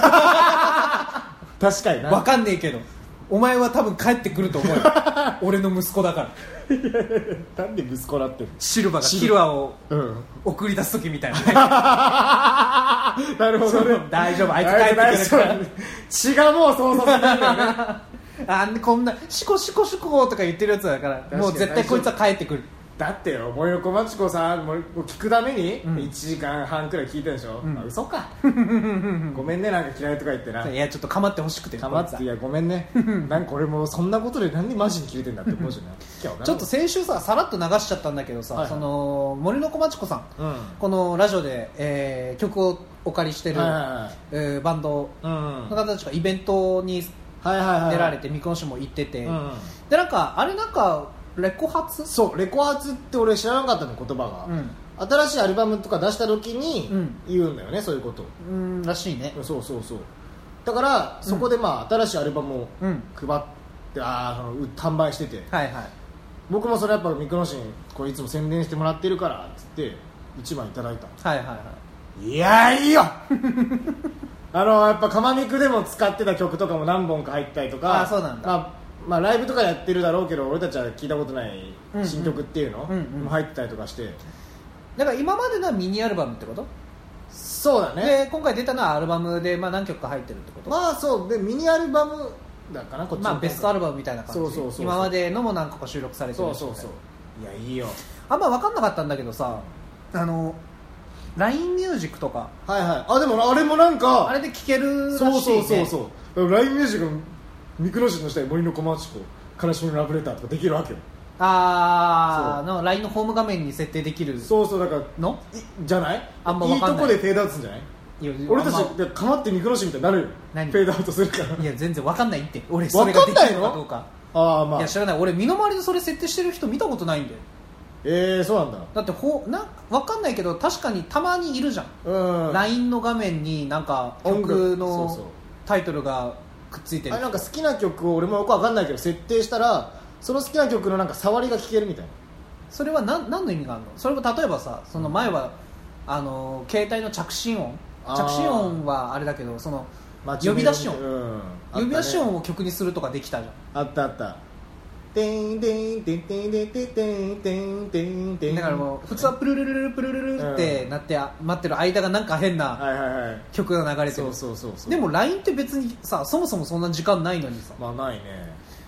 確かにな。 分かんねえけどお前は多分帰ってくると思うよ俺の息子だからなんで息子だってシルバがキルアを送り出す時みたいなねなるほどね。 大丈夫、あいつ帰ってくるから血がもうそうさせないんだよねこんなシコシコシコとか言ってるやつだからもう絶対こいつは帰ってくる。 だってよ、森の子まちこさんを聞くために1時間半くらい聞いたでしょ、嘘かごめんね、なんか嫌いとか言ってな。 いやちょっと構ってほしくて、 構って、いやごめんねなんか俺もそんなことでなんでマジに切れてんだって思うじゃないちょっと先週さらっと流しちゃったんだけどさ、その森の子まちこさん、このラジオで、曲をお借りしてる、バンドの方たちがイベントに出られて、三河市も行ってて、でなんかあれなんかレコ発？ そう、レコ発って俺知らなかったの、言葉が、新しいアルバムとか出した時に言うんだよね、そういうことらしいね。 そうだからそこでまあ新しいアルバムを配って、販売してて、僕もそれやっぱミクノシンこれいつも宣伝してもらってるからっつって1枚いただいた。いやいいよやっぱカマミクでも使ってた曲とかも何本か入ったりとか。 そうなんだ。 まあライブとかやってるだろうけど俺たちは聞いたことない新曲っていうのも入ってたりとかして、 だから今までのはミニアルバムってこと？ そうだね。 で今回出たのはアルバムで、何曲か入ってるってこと？ まあそうで、ミニアルバムだかな、こっちベストアルバムみたいな感じ。今までのも何個か収録されてる。 そういやいいよ。 あんま分かんなかったんだけどさ、LINE ミュージックとか、 でもあれもなんかあれで聴けるらしいね。 そう LINE ミュージックミクノシンの下に森の子まちこ悲しみのラブレターとかできるわけよ。 LINE のホーム画面に設定できる。 そうだからのじゃない。 あんま分かんない。 いいとこでフェードアウトするんじゃない。俺たちかまってミクノシンみたいになるよ。フェードアウトするから。 いや全然分かんないって。俺それができるのかどうか。いや知らない。俺身の回りでそれ設定してる人見たことないんだよ。 そうなんだ。 だって分かんないけど確かにたまにいるじゃん。LINE の画面になんか曲のタイトルがくっついてる。 なんか好きな曲を俺もよく分かんないけど設定したらその好きな曲のなんか触りが聴けるみたいな。 それは何の意味があるの？それも例えばさ、その前は携帯の着信音はあれだけど、その呼び出し音、呼び出し音を曲にするとかできたじゃん。 あったてんてんてんてんてんてんてんてんてんてん。 だからもう普通はプルルルルプルルルってなって待ってる間がなんか変な曲が流れてる。でも LINE って別にさ、そもそもそんな時間ないのにさ。 ないね。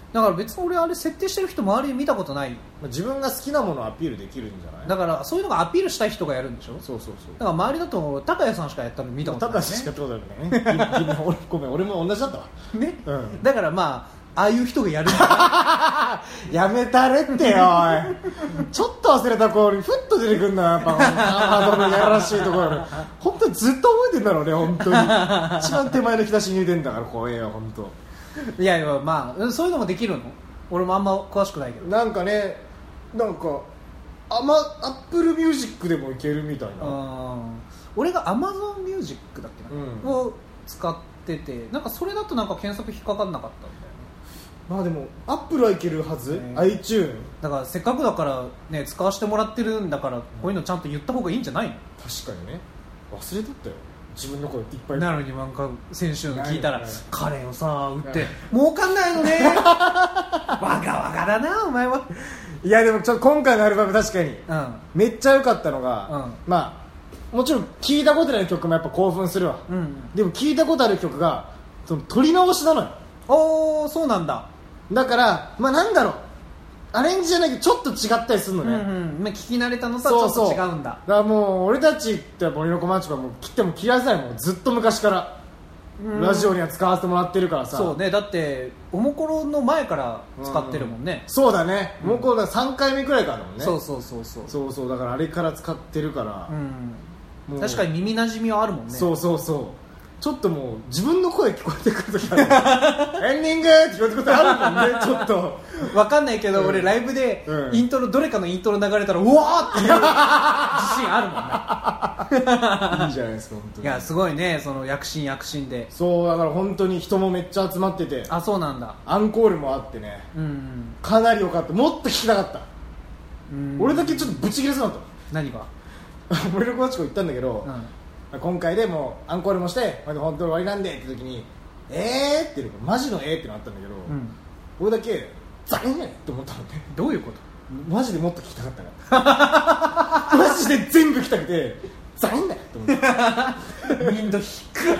だから別に俺あれ設定してる人周りで見たことない。 自分が好きなものをアピールできるんじゃない。 だからそういうのがアピールしたい人がやるんでしょ。 そうそうそう。 だから周りだと高谷さんしかやったの見たことない、ね、 高谷しかやったことないねごめん俺も同じだったわね、 うん、 だからまあああいう人がやるんだやめたれってよおいちょっと忘れた子にふっと出てくんなやっぱハードのやらしいところに本当にずっと覚えてんだろうね本当に一番手前の引き出しに入れてんだから怖えよ本当。 いやいやまあそういうのもできるの。俺もあんま詳しくないけどなんかねなんかアップルミュージックでもいけるみたいな。 俺が Amazon ミュージックだっけな、 うん、 を使っててなんかそれだとなんか検索引っかかんなかったんだよね。 まあでもアップルはいけるはず、iTunes だからせっかくだからね使わせてもらってるんだから、こういうのちゃんと言った方がいいんじゃないの。 確かにね忘れとったよ自分の声いっぱいなのになんか先週の聞いたらカレーをさ売って儲儲かんないのねわがわがだなお前は。 いやでもちょっと今回のアルバム確かに、 うん、 めっちゃ良かったのが、 うん、 まあもちろん聴いたことない曲もやっぱ興奮するわ、 うん、 でも聴いたことある曲がその撮り直しなのよ。 おーそうなんだ。 だからまあなんだろうアレンジじゃないけどちょっと違ったりするのね、 うんうん、聞き慣れたのとはちょっと違うんだ。 だからもう俺たちって森の小町はもう切っても切らずないもんずっと昔からラジオには使わせてもらってるからさ。 そうねだっておもころの前から使ってるもんね、 そうだね、もうこれ3回目くらいからだもんね。 そうそうそうそうそうそうだからあれから使ってるから、 もう確かに耳なじみはあるもんね。 そうそうそうちょっともう自分の声聞こえてくる時あるエンディングって聞こえてくることあるもんねちょっと分かんないけど、俺ライブでイントロどれかのイントロ流れたらうわーっていう自信あるもんねいいじゃないですか本当に。 いやすごいねその躍進で。 そうだから本当に人もめっちゃ集まってて。 あそうなんだ。 アンコールもあってね、かなり良かった。もっと聞きたかった。俺だけちょっとブチ切れそうだった。 何が俺の友達と行ったんだけど、今回でもうアンコールもして本当に終わりなんでって時にって言うからマジのってのあったんだけど、俺だけ残念って思ったのね。 どういうこと。 マジでもっと聞きたかったからマジで全部聞きたくて残念だよって思った民度低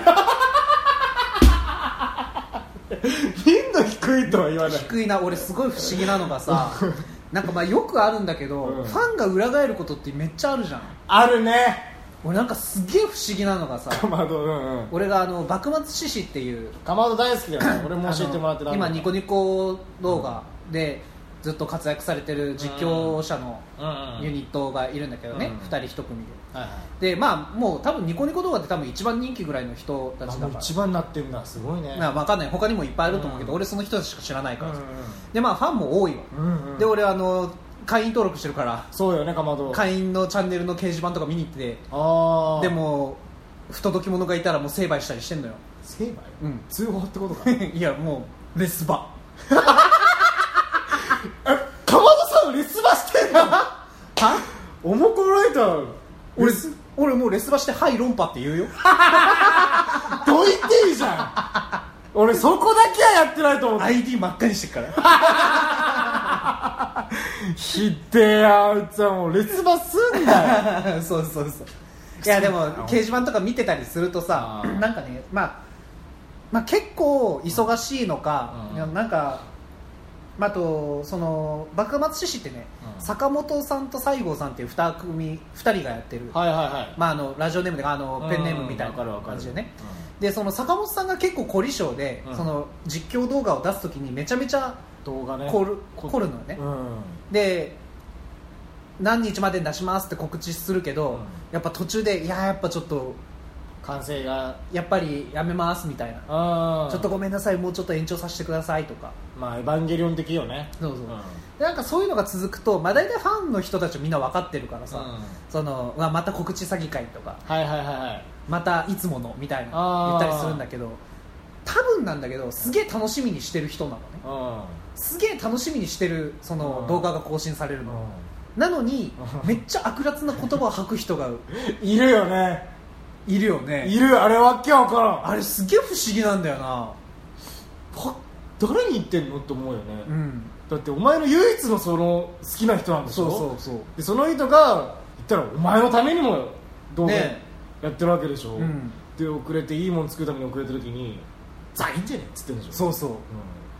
民度低いとは言わない。 低いな。俺すごい不思議なのがさなんかまあよくあるんだけど、ファンが裏返ることってめっちゃあるじゃん。 あるね。 俺なんかすげえ不思議なのがさかまど、 俺が幕末志士っていうかまど大好きだよね俺も教えてもらってた今ニコニコ動画でずっと活躍されてる実況者のユニットがいるんだけどね、2人1組で、でまあもう多分ニコニコ動画って多分一番人気ぐらいの人たちだから一番なってるんだすごいね。 分かんない他にもいっぱいいると思うけど、俺その人たちしか知らないから、でまあファンも多いわ、で俺会員登録してるから。 そうよねかまど。 会員のチャンネルの掲示板とか見に行ってて、でも不届き者がいたらもう成敗したりしてんのよ。 成敗？通報ってことかいやもうレスバかまどさんレスバしてんのはおもころライター俺もうレスバしてはい論破って言うよどいていいじゃん俺そこだけはやってないと思って ID 真っ赤にしてっからひでえあいつはもうレスバすんだよそういやでも掲示板とか見てたりするとさなんかねまあ結構忙しいのか、なんかあとその幕末志士ってね、坂本さんと西郷さんっていう2人がやってる、まあラジオネームでペンネームみたいな感じでね、でその坂本さんが結構凝り性で、その実況動画を出すときにめちゃめちゃ動画ね凝るのよね、で何日までに出しますって告知するけど、やっぱ途中でやっぱちょっと完成がやっぱりやめますみたいな、ちょっとごめんなさいもうちょっと延長させてくださいとか、 まあエヴァンゲリオン的よね。 そう、なんかそういうのが続くと、まあ、大体ファンの人たちみんな分かってるからさ、そのまた告知詐欺会とか、またいつものみたいな言ったりするんだけど、多分なんだけどすげえ楽しみにしてる人なのね、すげえ楽しみにしてるその動画が更新されるの、なのにめっちゃ悪辣な言葉を吐く人がいるよね。 いるよね。 いる。あれわけわからん。 あれすげえ不思議なんだよな。 誰に言ってんのって思うよね、だってお前の唯一のその好きな人なんでしょ。そうでその人が言ったらお前のためにも動画やってるわけでしょ、で遅れていいもん作るために遅れた時にザインじゃねっつってんでしょ。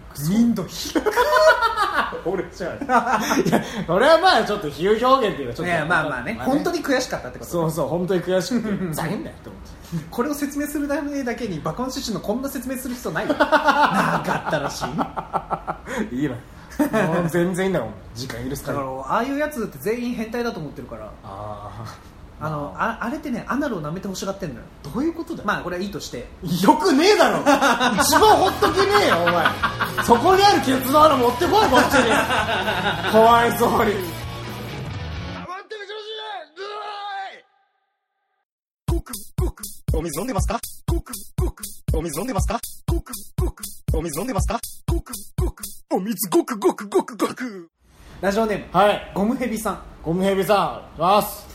民度低っ俺じゃんいやこれはまあちょっと比喩表現っていうかちょっと、 いやまあまあね、本当に悔しかったってことそうそう本当に悔しくてざけんなよって思ってこれを説明するためだけに爆音出身のこんな説明する必要ないよなかったらしいいいなもう全然いいんだもん時間許すからだからああいうやつって全員変態だと思ってるからあれってねアナルを舐めてほしがってんのよ。 どういうことだよ。 まあこれはいいとしてよくねえだろ一番ほっとけねえよお前そこにあるケツの穴持ってこいこっちにかわいそうに黙って珍しいねごくごくお水飲んでますかごくごくお水飲んでますかごくごくお水飲んでますかごくごくお水ごくごくごくごく。 ラジオネームはいゴムヘビさん。 ゴムヘビさんます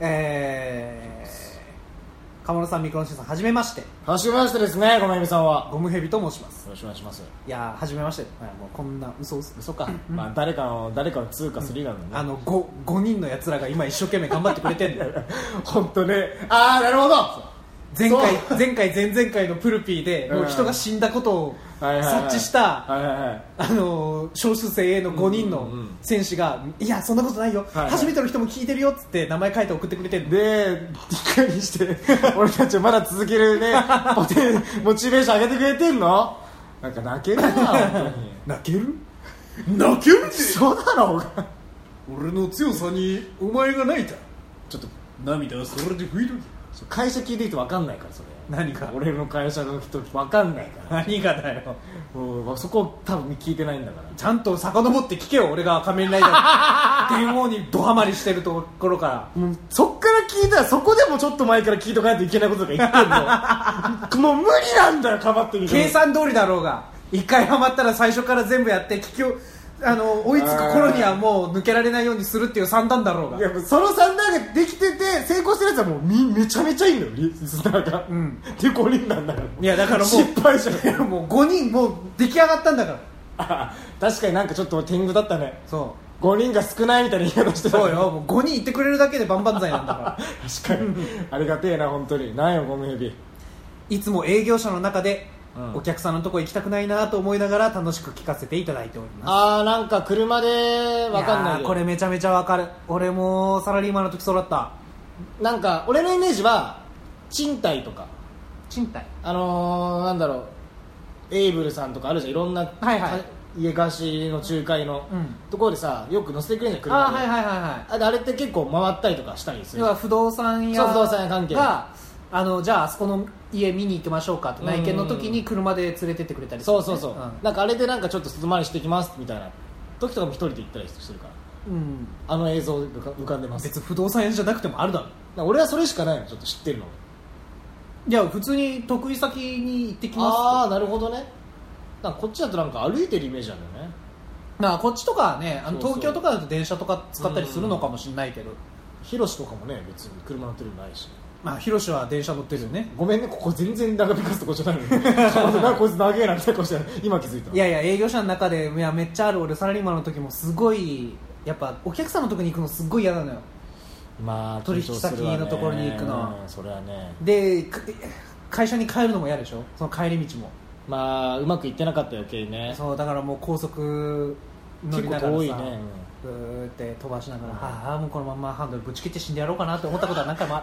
カモロさんミクロンシーさんはじめまして。 はじめましてですねゴムヘビさんは。 ゴムヘビと申します。 よろしくお願いします。 いやはじめまして、もうこんな嘘かまあ誰かの通過するなんだね、 5人のやつらが今一生懸命頑張ってくれてんだよ本当ね。ああなるほど。 前回前々回のプルピーでもう人が死んだことを察知した少数精鋭の5人の戦士がいやそんなことないよ、初めての人も聞いてるよっつって名前書いて送ってくれてるでいかにして俺たちをまだ続けるねモチベーション上げてくれてんの。なんか泣けるな本当に泣けるってそうだろうが俺の強さにお前が泣いた。 ちょっと涙はそれで拭いとき。 会社聞いてる人分かんないからそれ。 何か俺の会社の人分かんないから何がだよ。 もうそこ多分聞いてないんだからちゃんと遡って聞けよ。俺が仮面ライダー電王にドハマりしてるところからもうそっから聞いたらそこでもちょっと前から聞いとかないといけないこととか言ってんのもう無理なんだよかばってみて。 計算通りだろうが一回ハマったら最初から全部やって追いつく頃にはもう抜けられないようにするっていう算段だろうが。 いやその算段ができてて成功してるやつはもうめちゃめちゃいいのよリスナーが、で5人なんだから。 いやだからもう失敗じゃんもう5人もう出来上がったんだから確かになんかちょっと天狗だったね。 そう 5人が少ないみたいな言い方してた。 そうよもう5人いてくれるだけで万々歳なんだから確かにありがてえな本当に。なんよゴムヘビ。 いつも営業者の中でうんお客さんのとこ行きたくないなと思いながら楽しく聞かせていただいております。 あーなんか車で分かんないやこれめちゃめちゃ分かる。俺もサラリーマンの時そうだった。 なんか俺のイメージは賃貸とか賃貸なんだろうエイブルさんとかあるじゃんいろんな、 はいはい家貸しの仲介の、ところでさよく乗せてくれるんだよ車で。 はいはいはいはい。 あれって結構回ったりとかしたりする。 要は不動産屋そう不動産屋関係がじゃああそこの家見に行きましょうかって内見の時に車で連れてってくれたりする、 そう、なんかあれでなんかちょっと外回りしてきますみたいな時とかも一人で行ったりするから、あの映像が浮かんでます。 別に不動産屋じゃなくてもあるだろ。 俺はそれしかないのちょっと知ってるの。 いや普通に得意先に行ってきます。 ああなるほどね。なんかこっちだとなんか歩いてるイメージなんだよね。 こっちとかはねそう東京とかだと電車とか使ったりするのかもしれないけど、 ヒロシとかもね別に車乗ってるのないし。 ヒロシは電車乗ってるよね。 ごめんねここ全然長引かすとこじゃないのになんかこいつ長えなみたいな顔して今気づいた。 いやいや営業者の中でめっちゃある。俺サラリーマンの時もすごいやっぱお客さんのとこに行くのすっごい嫌なのよ。 まあ取引先のところに行くの、 それはね。 で会社に帰るのも嫌でしょその帰り道も。 まあうまくいってなかった余計ね。 そうだからもう高速乗りながらさ結構遠いね、 ブーって飛ばしながら、もうこのままハンドルぶち切って死んでやろうかなって思ったことは何回も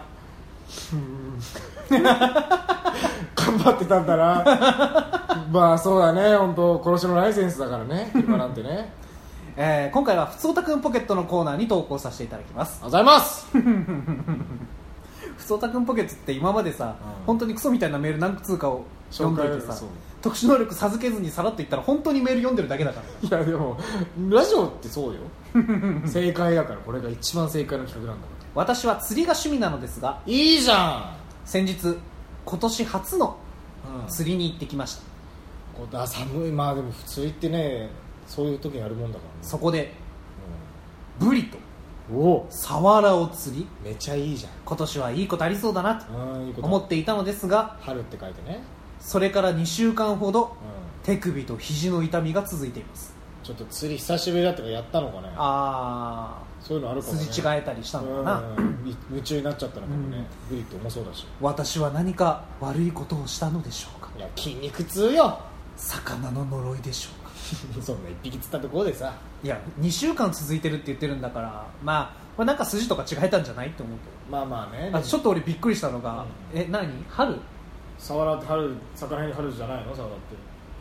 頑張ってたんだなまあそうだね本当殺しのライセンスだからね車なんてね今回はふつおたくんポケットのコーナーに投稿させていただきます。 ありがとうございますふつおたくんポケットって今までさ、本当にクソみたいなメール何通かを読んどいてさ特殊能力授けずにさらっと言ったら本当にメール読んでるだけだから。 いやでもラジオってそうよ正解だからこれが一番正解の企画なんだから。 私は釣りが趣味なのですがいいじゃん。 先日今年初の釣りに行ってきました、 寒い。まあでも普通行ってねそういう時にやるもんだからね。 そこで、ブリとおサワラを釣りめちゃいいじゃん。 今年はいいことありそうだなといいこと思っていたのですが春って書いてね。 それから2週間ほど、手首と肘の痛みが続いています。 ちょっと釣り久しぶりだったからやったのかね。そういうのあるかもね。 筋違えたりしたのかな。 夢中になっちゃったのかもね。ブリって重そうだし。 私は何か悪いことをしたのでしょうか。 いや筋肉痛よ。 魚の呪いでしょそんな一匹釣ったところでさ、 いや2週間続いてるって言ってるんだから、まあこれなんか筋とか違えたんじゃないって思うけど、 まあまあね。 ちょっと俺びっくりしたのが、何春サワラって春、魚に春じゃないのサワラって。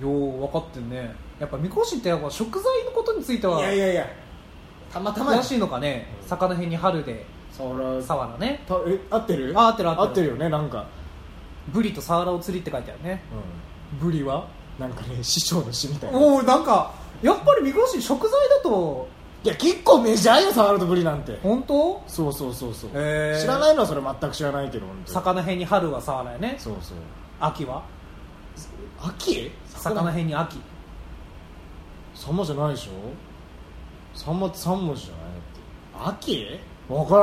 よう分かってんね。やっぱみこしってやっぱ食材のことについてはいやたまたま詳しいのかね、魚辺に春でサワラね。 合ってる？ 合ってるよね。なんかブリとサワラを釣りって書いてあるね、ブリはなんかね師匠の詩みたいな。 なんかやっぱりみこし食材だと、 いや結構メジャーよサワラとブリなんて。 本当？ そう、知らないのはそれ全く知らないけど、 魚辺に春はサワラやね。 そう秋は秋？ 魚辺に秋サンマじゃないでしょ。サンマって3文字じゃない？秋？分から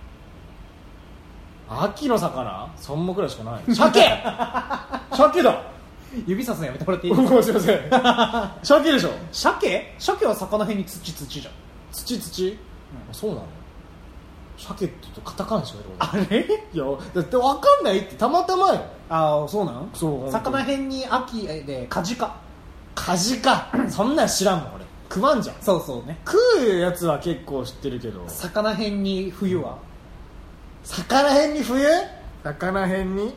ん。秋の魚3文くらいしかない。鮭だ。 指さすのやめてもらっていいですか？すいません。鮭でしょ。 鮭は魚辺に土じゃん。 土、そうなの。鮭って言うとカタカナしか言わない。あれ？ いやだって分かんないってたまたまよ。 そうなの。 そう。 魚辺に秋でカジカそんなん知らんもん俺。食わんじゃん。 そうね。 食うやつは結構知ってるけど。 魚辺に冬は？ 魚辺に冬？魚辺に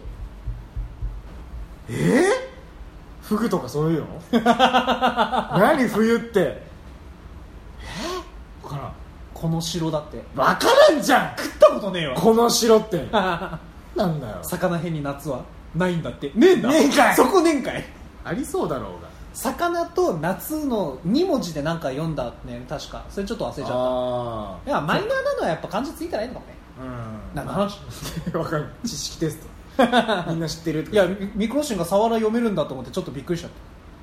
フグとかそういうの？何冬って？分からん。 この城だって。 分からんじゃん。 食ったことねえわ。 この城ってなんだよ。 魚辺に夏はないんだって。ねえんだ。 ねえんかい。 そこねえんかい。 ありそうだろうが。 魚と夏の2文字で何か読んだね、確か。それちょっと忘れちゃった。いやマイナーなのはやっぱ漢字ついたらいいのかもね。何の話？ 分かる。知識テストみんな知ってる。 いやミクロシンがサワラ読めるんだと思ってちょっとびっくりしちゃった。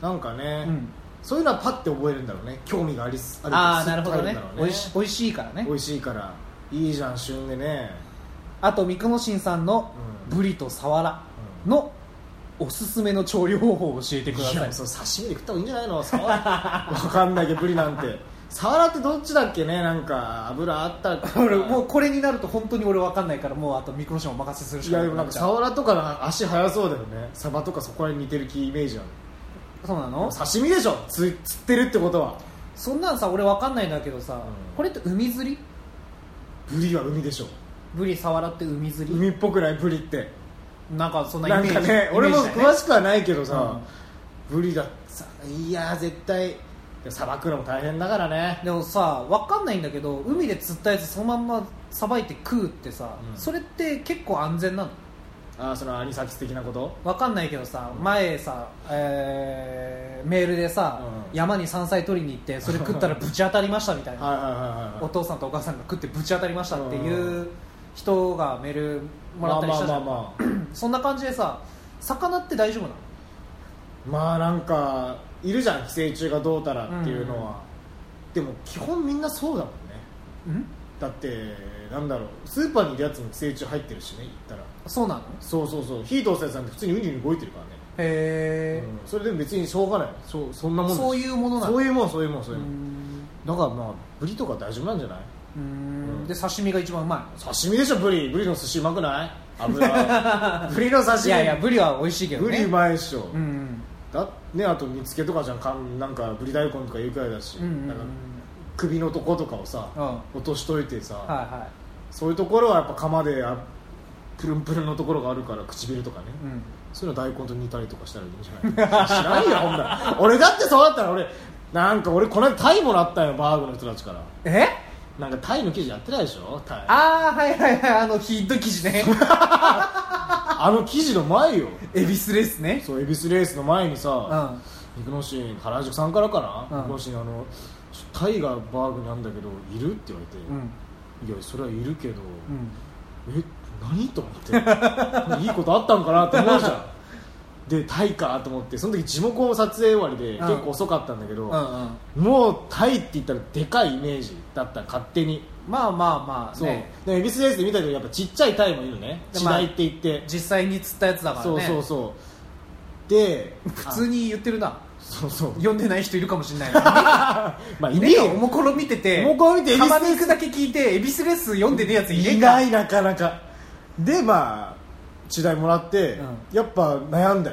なんかね、そういうのはパッて覚えるんだろうね。興味がある。 なるほどね。おいしいからね。 おいしいからいいじゃん、旬でね。 あとミクノシンさんのブリとサワラのおすすめの調理方法を教えてください。 いやそう刺身で食った方がいいんじゃないの。サワラ分かんないけどブリなんて。サワラってどっちだっけね。なんか油あった俺もうこれになると本当に俺分かんないから、もうあとミクロシンお任せするしかない。 いやでもなんかサワラとかの足速そうだよね。サバとかそこらに似てるイメージある。 そうなの？ 刺身でしょ。釣ってるってことは。 そんなんさ俺分かんないんだけどさ、これって海釣り？ ブリは海でしょ。 ブリサワラって海釣り？ 海っぽくないブリって。 なんかそんなイメージ。 なんかね、俺も詳しくはないけどさ、ブリださ、いや絶対さばくのも大変だからね。 でもさ分かんないんだけど、海で釣ったやつそのまんまさばいて食うってさ、それって結構安全なの？ そのアニサキス的なこと？ 分かんないけどさ、前さ、メールでさ、山に山菜取りに行ってそれ食ったらぶち当たりましたみたいな、お父さんとお母さんが食ってぶち当たりましたっていう人がメールもらったりしたじゃん。そんな感じでさ、魚って大丈夫なの？ まあなんかいるじゃん、寄生虫がどうたらっていうのは、でも基本みんなそうだもんね。だってなんだろう、スーパーにいるやつも寄生虫入ってるしね、言ったら。そうなの？そう火通すやつなんて普通にウニウニ動いてるからね。へえ、それでも別にしょうがない。そんなもん。そういうものなの？そういうもんだからまあブリとか大丈夫なんじゃない？で刺身が一番うまい。刺身でしょ。ブリの寿司うまくない？油ブリの刺身。いやブリは美味しいけどね。ブリうまいっしょ。だね、あと煮付けとかじゃん。なんかブリ大根とか言うくらいだし、なんか首のとことかをさ、落としといてさ、そういうところはやっぱ釜でプルンプルンのところがあるから、唇とかね、そういうの大根と煮たりとかしたらいいんじゃない？知らんよほんなら。俺だってそうだったら俺この間タイもらったよ、バーグの人たちから。なんかタイの記事やってないでしょ、タイ。はいヒット記事ね。記事の前よ、エビスレースね。そう、エビスレースの前にさ、ミクノシン、原宿さんからかな、ミクノシンタイがバーグなんだけどいるって言われて、いやそれはいるけど、何と思っていいことあったんかなって思うじゃん。でタイかと思って、その時地元の撮影終わりで結構遅かったんだけど、もうタイって言ったらでかいイメージだった、勝手に。まあそうね。でエビスレースで見たけどやっぱちっちゃいタイもいるね。チダイって言って実際に釣ったやつだからね。そうで普通に言ってるな。読んでない人いるかもしれない。まあいねえよ。おもころ見ててたまに行くだけ聞いてエビスレース読んでねえやついねえか。いない、なかなか。でチダイもらって、やっぱ悩んだよ。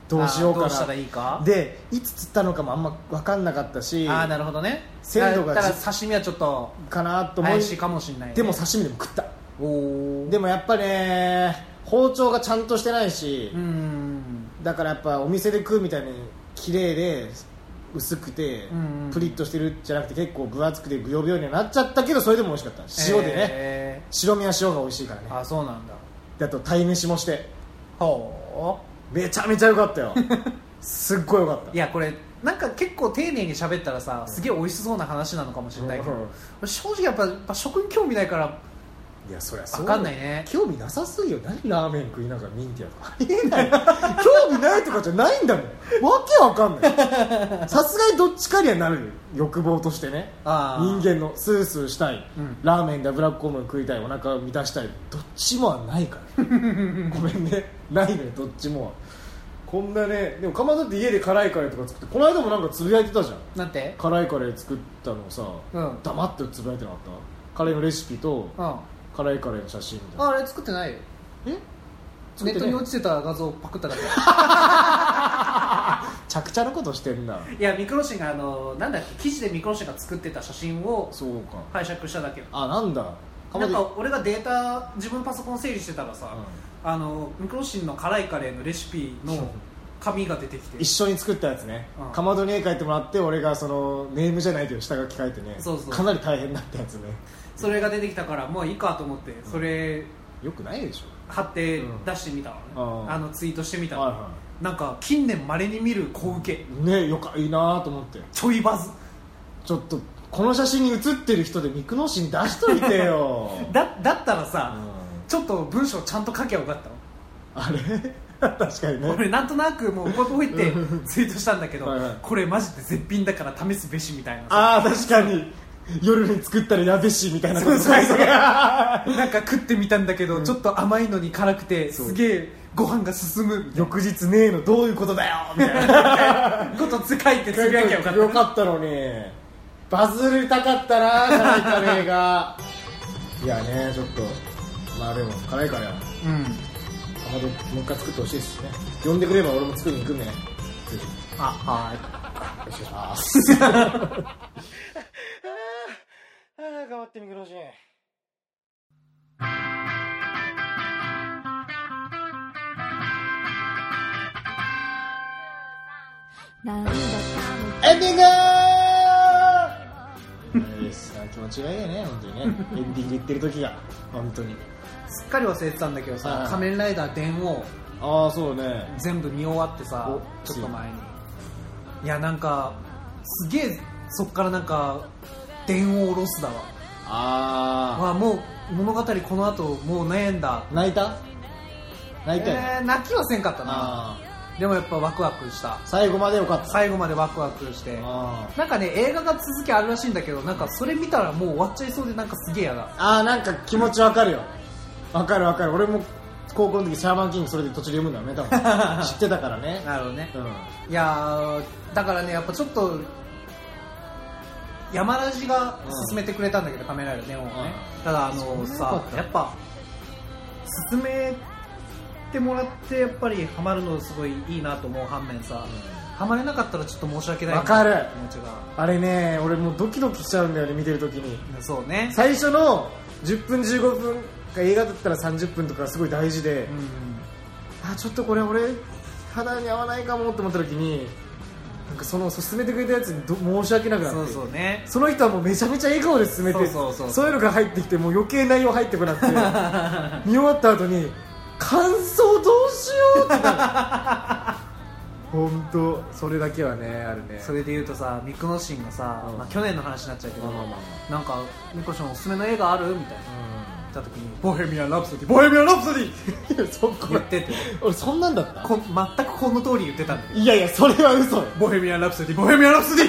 どうしようかな、 どうしたらいいかでいつ釣ったのかもあんま分かんなかったし、 なるほどね、 鮮度がだから刺身はちょっとかなと思い怪しいかもしれない、ね、 でも刺身でも食った。 おでもやっぱね包丁がちゃんとしてないし、だからやっぱお店で食うみたいに綺麗で薄くてプリッとしてるじゃなくて結構分厚くてブヨブヨにはなっちゃったけど、それでも美味しかった。塩でね、白身は塩が美味しいからね。 あ、そうなんだ。 であと鯛めしもして、 ほう、 めちゃめちゃ良かったよすっごい良かった。 いやこれなんか結構丁寧に喋ったらさ、すげえ美味しそうな話なのかもしれないけど、正直やっぱ食に興味ないから。 いやそりゃそう分かんないね。 興味なさすぎよ。何ラーメン食いながらミンティアとかありえない興味ないとかじゃないんだもん、わけわかんないさすがにどっちかにはなるよ、欲望としてね。人間のスースーしたい、ラーメンでブラックコーン食いたい、お腹満たしたい、どっちもはないからごめんね、ないのよどっちもは。こんなね、でもかまどって家で辛いカレーとか作って、この間もなんかつぶやいてたじゃん。 なんて辛いカレー作ったのさ、黙ってつぶやいてなかった？カレーのレシピと、辛いカレーの写真みたいな。 あれ作ってないよ。ネットに落ちてた画像パクっただけ着々のことしてんだ。 いやミクロシンがなんだっけ、記事でミクロシンが作ってた写真をそうか拝借しただけ。 あ、なんだ。 なんか俺がデータ自分パソコン整理してたらさ、ミクロシンの辛いカレーのレシピの紙が出てきて一緒に作ったやつね、かまどに絵描いてもらって、俺がそのネームじゃないけど下書き書いてね、 そうかなり大変だったやつね。 それが出てきたからもういいかと思って、それよくないでしょ、 貼って出してみたのね、ツイートしてみたの、なんか近年稀に見る小受けね、いいなと思って、 ちょいバズ。 ちょっとこの写真に写ってる人でミクノシン出しといてよだったらさ、ちょっと文章ちゃんと書きゃよかったの。 あれ確かにね。 俺なんとなくもうポイポイってツイートしたんだけどこれマジで絶品だから試すべしみたいな。 ああ確かに、夜に作ったらやべしみたいなこと書いてなんか食ってみたんだけど、ちょっと甘いのに辛くてすげえご飯が進む、 翌日ねえのどういうことだよみたいなこと書いてつぶやきゃよかった。 よかったのに、バズりたかったな辛いカレーがいやね、ちょっとまあでも辛いカレーはかまどもう一回作ってほしいですね。呼んでくれば俺も作りに行くんでね。 はい、 よろしくお願いします頑張ってみくろしい。エンディング気持ちがいいよね、本当にねエンディング言ってる時が本当にすっかり忘れてたんだけどさ、仮面ライダー電王、 そうね、 全部見終わってさ、ちょっと前に、いやなんかすげえそっからなんか電王ロスだわ。もう物語この後もう悩んだ。 泣いた泣きはせんかったな。でもやっぱワクワクした。 最後までよかった。 最後までワクワクして、なんかね映画が続きあるらしいんだけど、なんかそれ見たらもう終わっちゃいそうで、なんかすげえ嫌だ。 なんか気持ちわかるよ。わかる。俺も高校の時シャーマンキングそれで途中で読むんだよね多分知ってたからね。 なるほどね、いやだからねやっぱちょっと山ラジが勧めてくれたんだけど、仮面ライダーネオンをね、たださやっぱ勧めてもらってやっぱりハマるのすごいいいなと思う反面さ、ハマれなかったらちょっと申し訳ないな。 わかる。 気持ちがあれね、俺もうドキドキしちゃうんだよね、見てる時に。 そうね、 最初の10分15分か、映画だったら30分とかすごい大事で、ちょっとこれ俺肌に合わないかもって思った時に、なんかその勧めてくれたやつに申し訳なくなって、 そうね、 その人はもうめちゃめちゃ笑顔で勧めて、そういうのが入ってきてもう余計内容入ってこなくて見終わった後に感想どうしようってなる本当それだけはねあるね。 それでいうとさ、ミクノシンがさ、去年の話になっちゃうけど、なんかミクノシンおすすめの映画あるみたいな言った時にボヘミアン・ラプソディ、ボヘミアン・ラプソディそこ言ってて、俺そんなんだった？全くこの通り言ってたんだけど、いやそれは嘘よ。ボヘミアン・ラプソディ、ボヘミアン・ラプソディ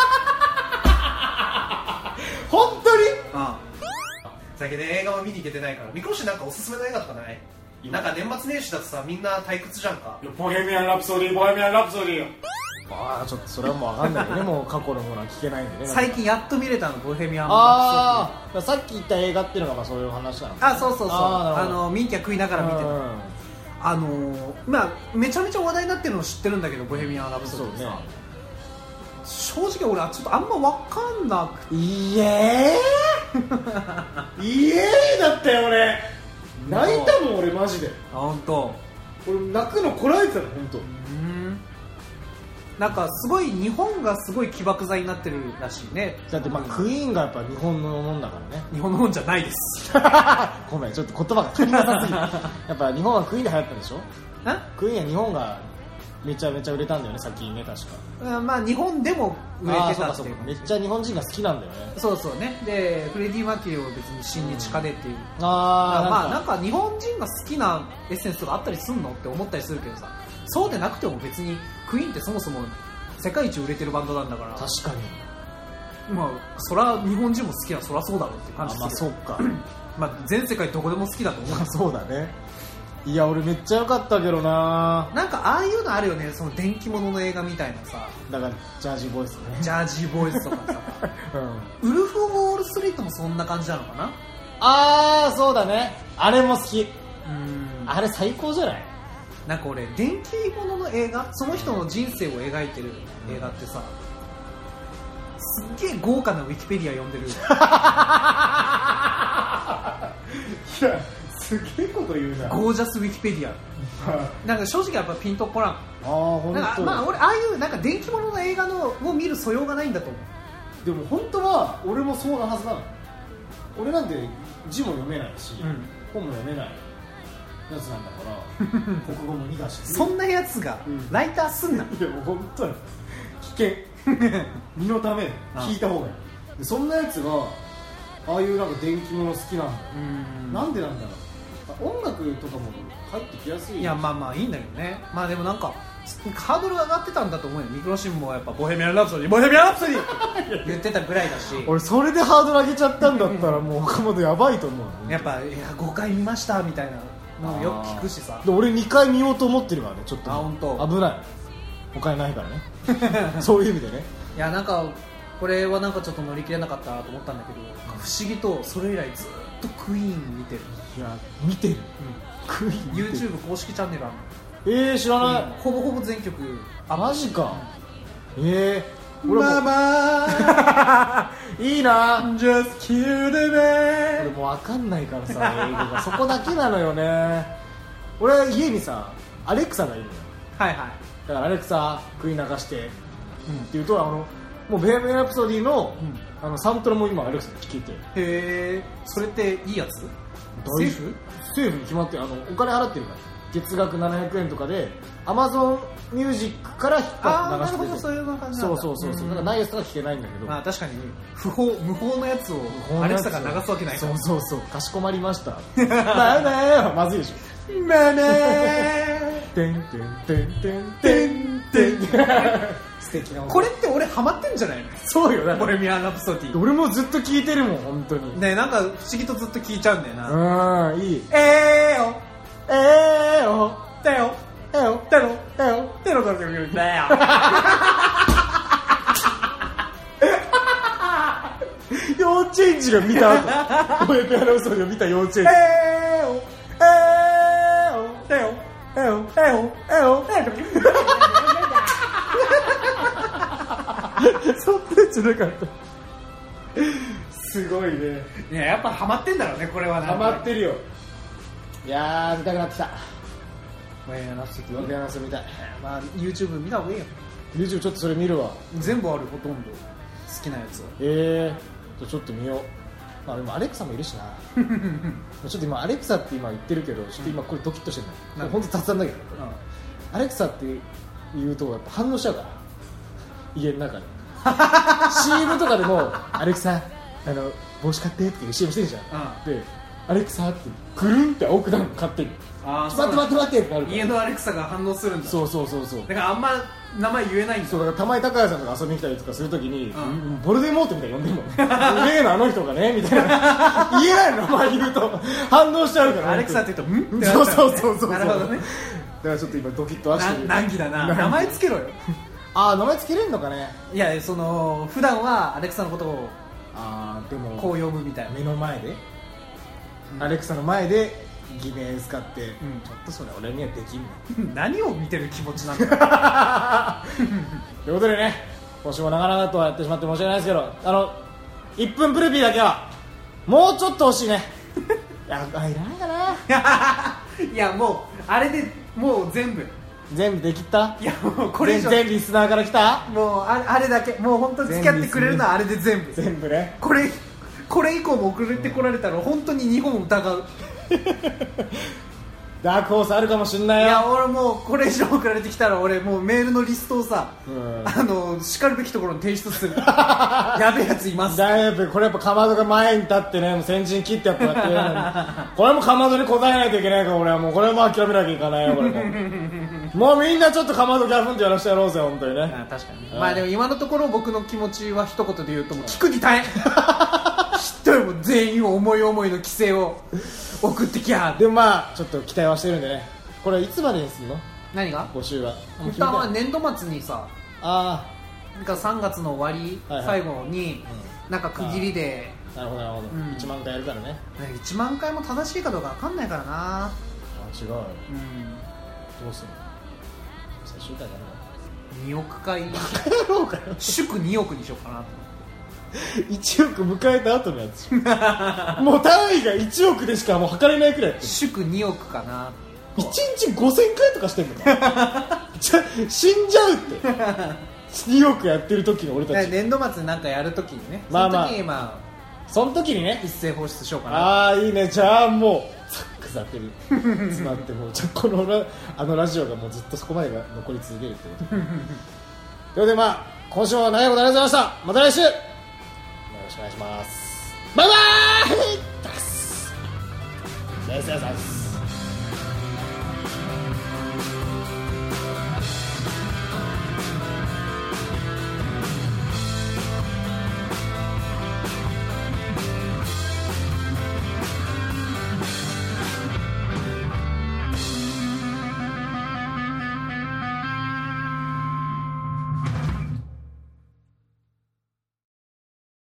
本当に？だけど映画は見に行けてないから。ミクノシンなんかおすすめの映画とかない？なんか年末年始だとさみんな退屈じゃんか。 ボヘミアン・ラプソディ、ボヘミアン・ラプソディよ。ちょっとそれはもう分かんないよねもう過去のものは聞けないんでね。最近やっと見れたの、ボヘミアン・ラプソディ。さっき言った映画っていうのがそういう話なのかな。そうミンキャ食いながら見てる。 まあ、めちゃめちゃ話題になってるの知ってるんだけど、ボヘミアン・ラプソディさ、ね、正直俺はちょっとあんま分かんなくて、 イエーイだったよ俺、泣いたもん俺マジで。 あ、本当。 俺泣くのこらえてたの本当。 なんかすごい日本がすごい起爆剤になってるらしいね。 だってまあクイーンがやっぱ日本のもんだからね。 日本のもんじゃないですごめんちょっと言葉が足りなさすぎるやっぱ日本はクイーンで流行ったでしょ。クイーンは日本がめちゃめちゃ売れたんだよね先にね確か。 まあ日本でも売れてたっていう。 めっちゃ日本人が好きなんだよね。 そうそうね。でフレディ・マーキュリーを別に親日家でっていう、 まあなんか日本人が好きなエッセンスとかあったりすんのって思ったりするけどさ、そうでなくても別にクイーンってそもそも世界一売れてるバンドなんだから、 確かにまあそら日本人も好きなそらそうだろうって感じする。 まあそうかまあ全世界どこでも好きだと思うそうだね。いや俺めっちゃ良かったけどな。 なんかああいうのあるよね、その電気物の映画みたいなさ、 だからジャージーボーイズね。 ジャージーボーイズとかさ、ウルフ・ウォール・ストリートもそんな感じなのかな。 ああそうだね、あれも好き。あれ最高じゃない。 なんか俺電気物の映画、その人の人生を描いてる映画ってさ、すっげえ豪華なウィキペディア読んでるいやすげえこと言うな。 ゴージャスウィキペディアなんか正直やっぱピンとこらん。 本当。 まあ俺ああいうなんか電気物の映画のを見る素養がないんだと思う。 でも本当は俺もそうなはずなの。俺なんて字も読めないし、本も読めないやつなんだから国語も苦しそんなやつがライターすんな。 いやもう本当に危険身のため聞いた方がいい。でそんなやつがああいうなんか電気物好きなんだよ。なんでなんだろう。音楽とかも入ってきやすい。 いやまあまあいいんだけどね。まあでもなんかハードルが上がってたんだと思うよ。ミクロシンもやっぱボヘミアン・ラプソディボヘミアン・ラプソディって言ってたぐらいだし俺それでハードル上げちゃったんだったらもう岡本やばいと思う。 やっぱいや5回見ましたみたいなのよく聞くしさ。 で俺2回見ようと思ってるからね。ちょっと本当危ない。お金ないからねそういう意味でね。 いやなんかこれはなんかちょっと乗り切れなかったと思ったんだけど、不思議とそれ以来ずっとクイーン見てる。 いや見てる、クイーン YouTube 公式チャンネルあるの。 知らない、 ほぼほぼ全曲。 マジか。 ママいいな。 Just kill the man。 俺もう分かんないからさ英語がそこだけなのよね。俺は家にさアレクサがいるのよ。 はいはい。 だからアレクサクイーン流して、って言うともうボヘミアン・ラプソディの、サントラも今アレクサで聴けて。 へえ。それっていいやつ？セーフ？ セーフに決まってお金払ってるから月額700円とかで Amazon ミュージックから引っ張って流してて。 なるほど、そういう感じなんだ。 そうだからないやつとか聴けないんだけど、 まあ確かに無法のやつをアレクサが流すわけないから。 そうかしこまりましたまあねまずいでしょ。 まあねてんてんてんてんてんてん素敵な。 これって俺ハマってんじゃないの？ そうよね。 ボヘミアン・ラプソディ俺もずっと聴いてるもん本当にね。なんか不思議とずっと聴いちゃうんだよな。 いい。 よテロだって言うんだよ幼稚園児が見た後ボヘミアン・ラプソディを見た幼稚園児そんなやつなかった。すごいね。 いややっぱハマってんだろうねこれは。 ハマってるよ。いやー見たくなってきた。 ボヘミアン・ラプソディボヘミアン・ラプソディ見たい。 まあ YouTube 見た方がいいよ。 YouTube ちょっとそれ見るわ。 全部あるほとんど好きなやつを。 じゃちょっと見よう。まあでもアレクサもいるしなちょっと今アレクサって今言ってるけどちょっと今これドキッとしてるの。本当雑談だけど、アレクサって言うとやっぱ反応しちゃうから家の中でCM とかでもアレクサ帽子買ってっていう CM してるじゃん、でアレクサってくるんって青くなるの勝手に。待ってってなるから家のアレクサが反応するんだ。 そうだからあんま名前言えないんだ。 そうだからたまに高谷さんとか遊びに来たりとかするときに、ボルデモートみたいに呼んでるもん例のあの人がねみたいな言えないの名前言うと反応しちゃうからアレクサって言うとんってそうなるほどね。 だからちょっと今ドキッとはしてる。 難儀だな。名前つけろよ名前つけれるのかね。 いやその普段はアレクサのことをでもこう呼ぶみたいな。 目の前で、アレクサの前で偽名使って、ちょっとそれ俺にはできんの何を見てる気持ちなんだということでね、今週も長々とやってしまって申し訳ないですけど、1分プレビーだけはもうちょっと欲しいねいらないかないやもうあれでもう全部できた。 いやもうこれ以上全リスナーから来た。 もうあれだけ、もう本当に付き合ってくれるのはあれで全部ね。 これ以降も送ってこられたら本当に日本を疑うダークホースあるかもしんないよ。 いや俺もうこれ以上送られてきたら俺もうメールのリストをさ、しかるべきところに提出するやべえやついます。 だいぶこれやっぱかまどが前に立ってね、もう先陣切ってやっぱやってるこれもかまどに答えないといけないから俺はもうこれも諦めなきゃいけないよこれもうみんなちょっとかまどギャフンとやらせてやろうぜ本当にね。 確かに、まあでも今のところ僕の気持ちは一言で言うともう聞くに大変一人も全員を思い思いの規制を送ってきや。 でもまあちょっと期待はしてるんでね。これいつまでにするの？ 何が募集は。 一旦は年度末にさ、なんか3月の終わり、最後になんか区切りで、 なるほどなるほど、1万回やるからね。 1万回も正しいかどうか分かんないからな。 違う、どうするの最終回だな。 2億回祝2億にしようかなと 1億迎えた後のやつもう単位が1億でしかもう測れないくらい祝2億かな。 1日5000回とかしてんのか死んじゃうって2億やってる時の俺たち年度末になんかやる時にね、 その時にね一斉放出しようかな。 ああいいね。じゃあもうザックザってる詰まってもうこのラジオがもうずっとそこまでが残り続けるってことということでまあ今週は長いことありがとうございました。また来週よろしくお願いします。バイバーイ。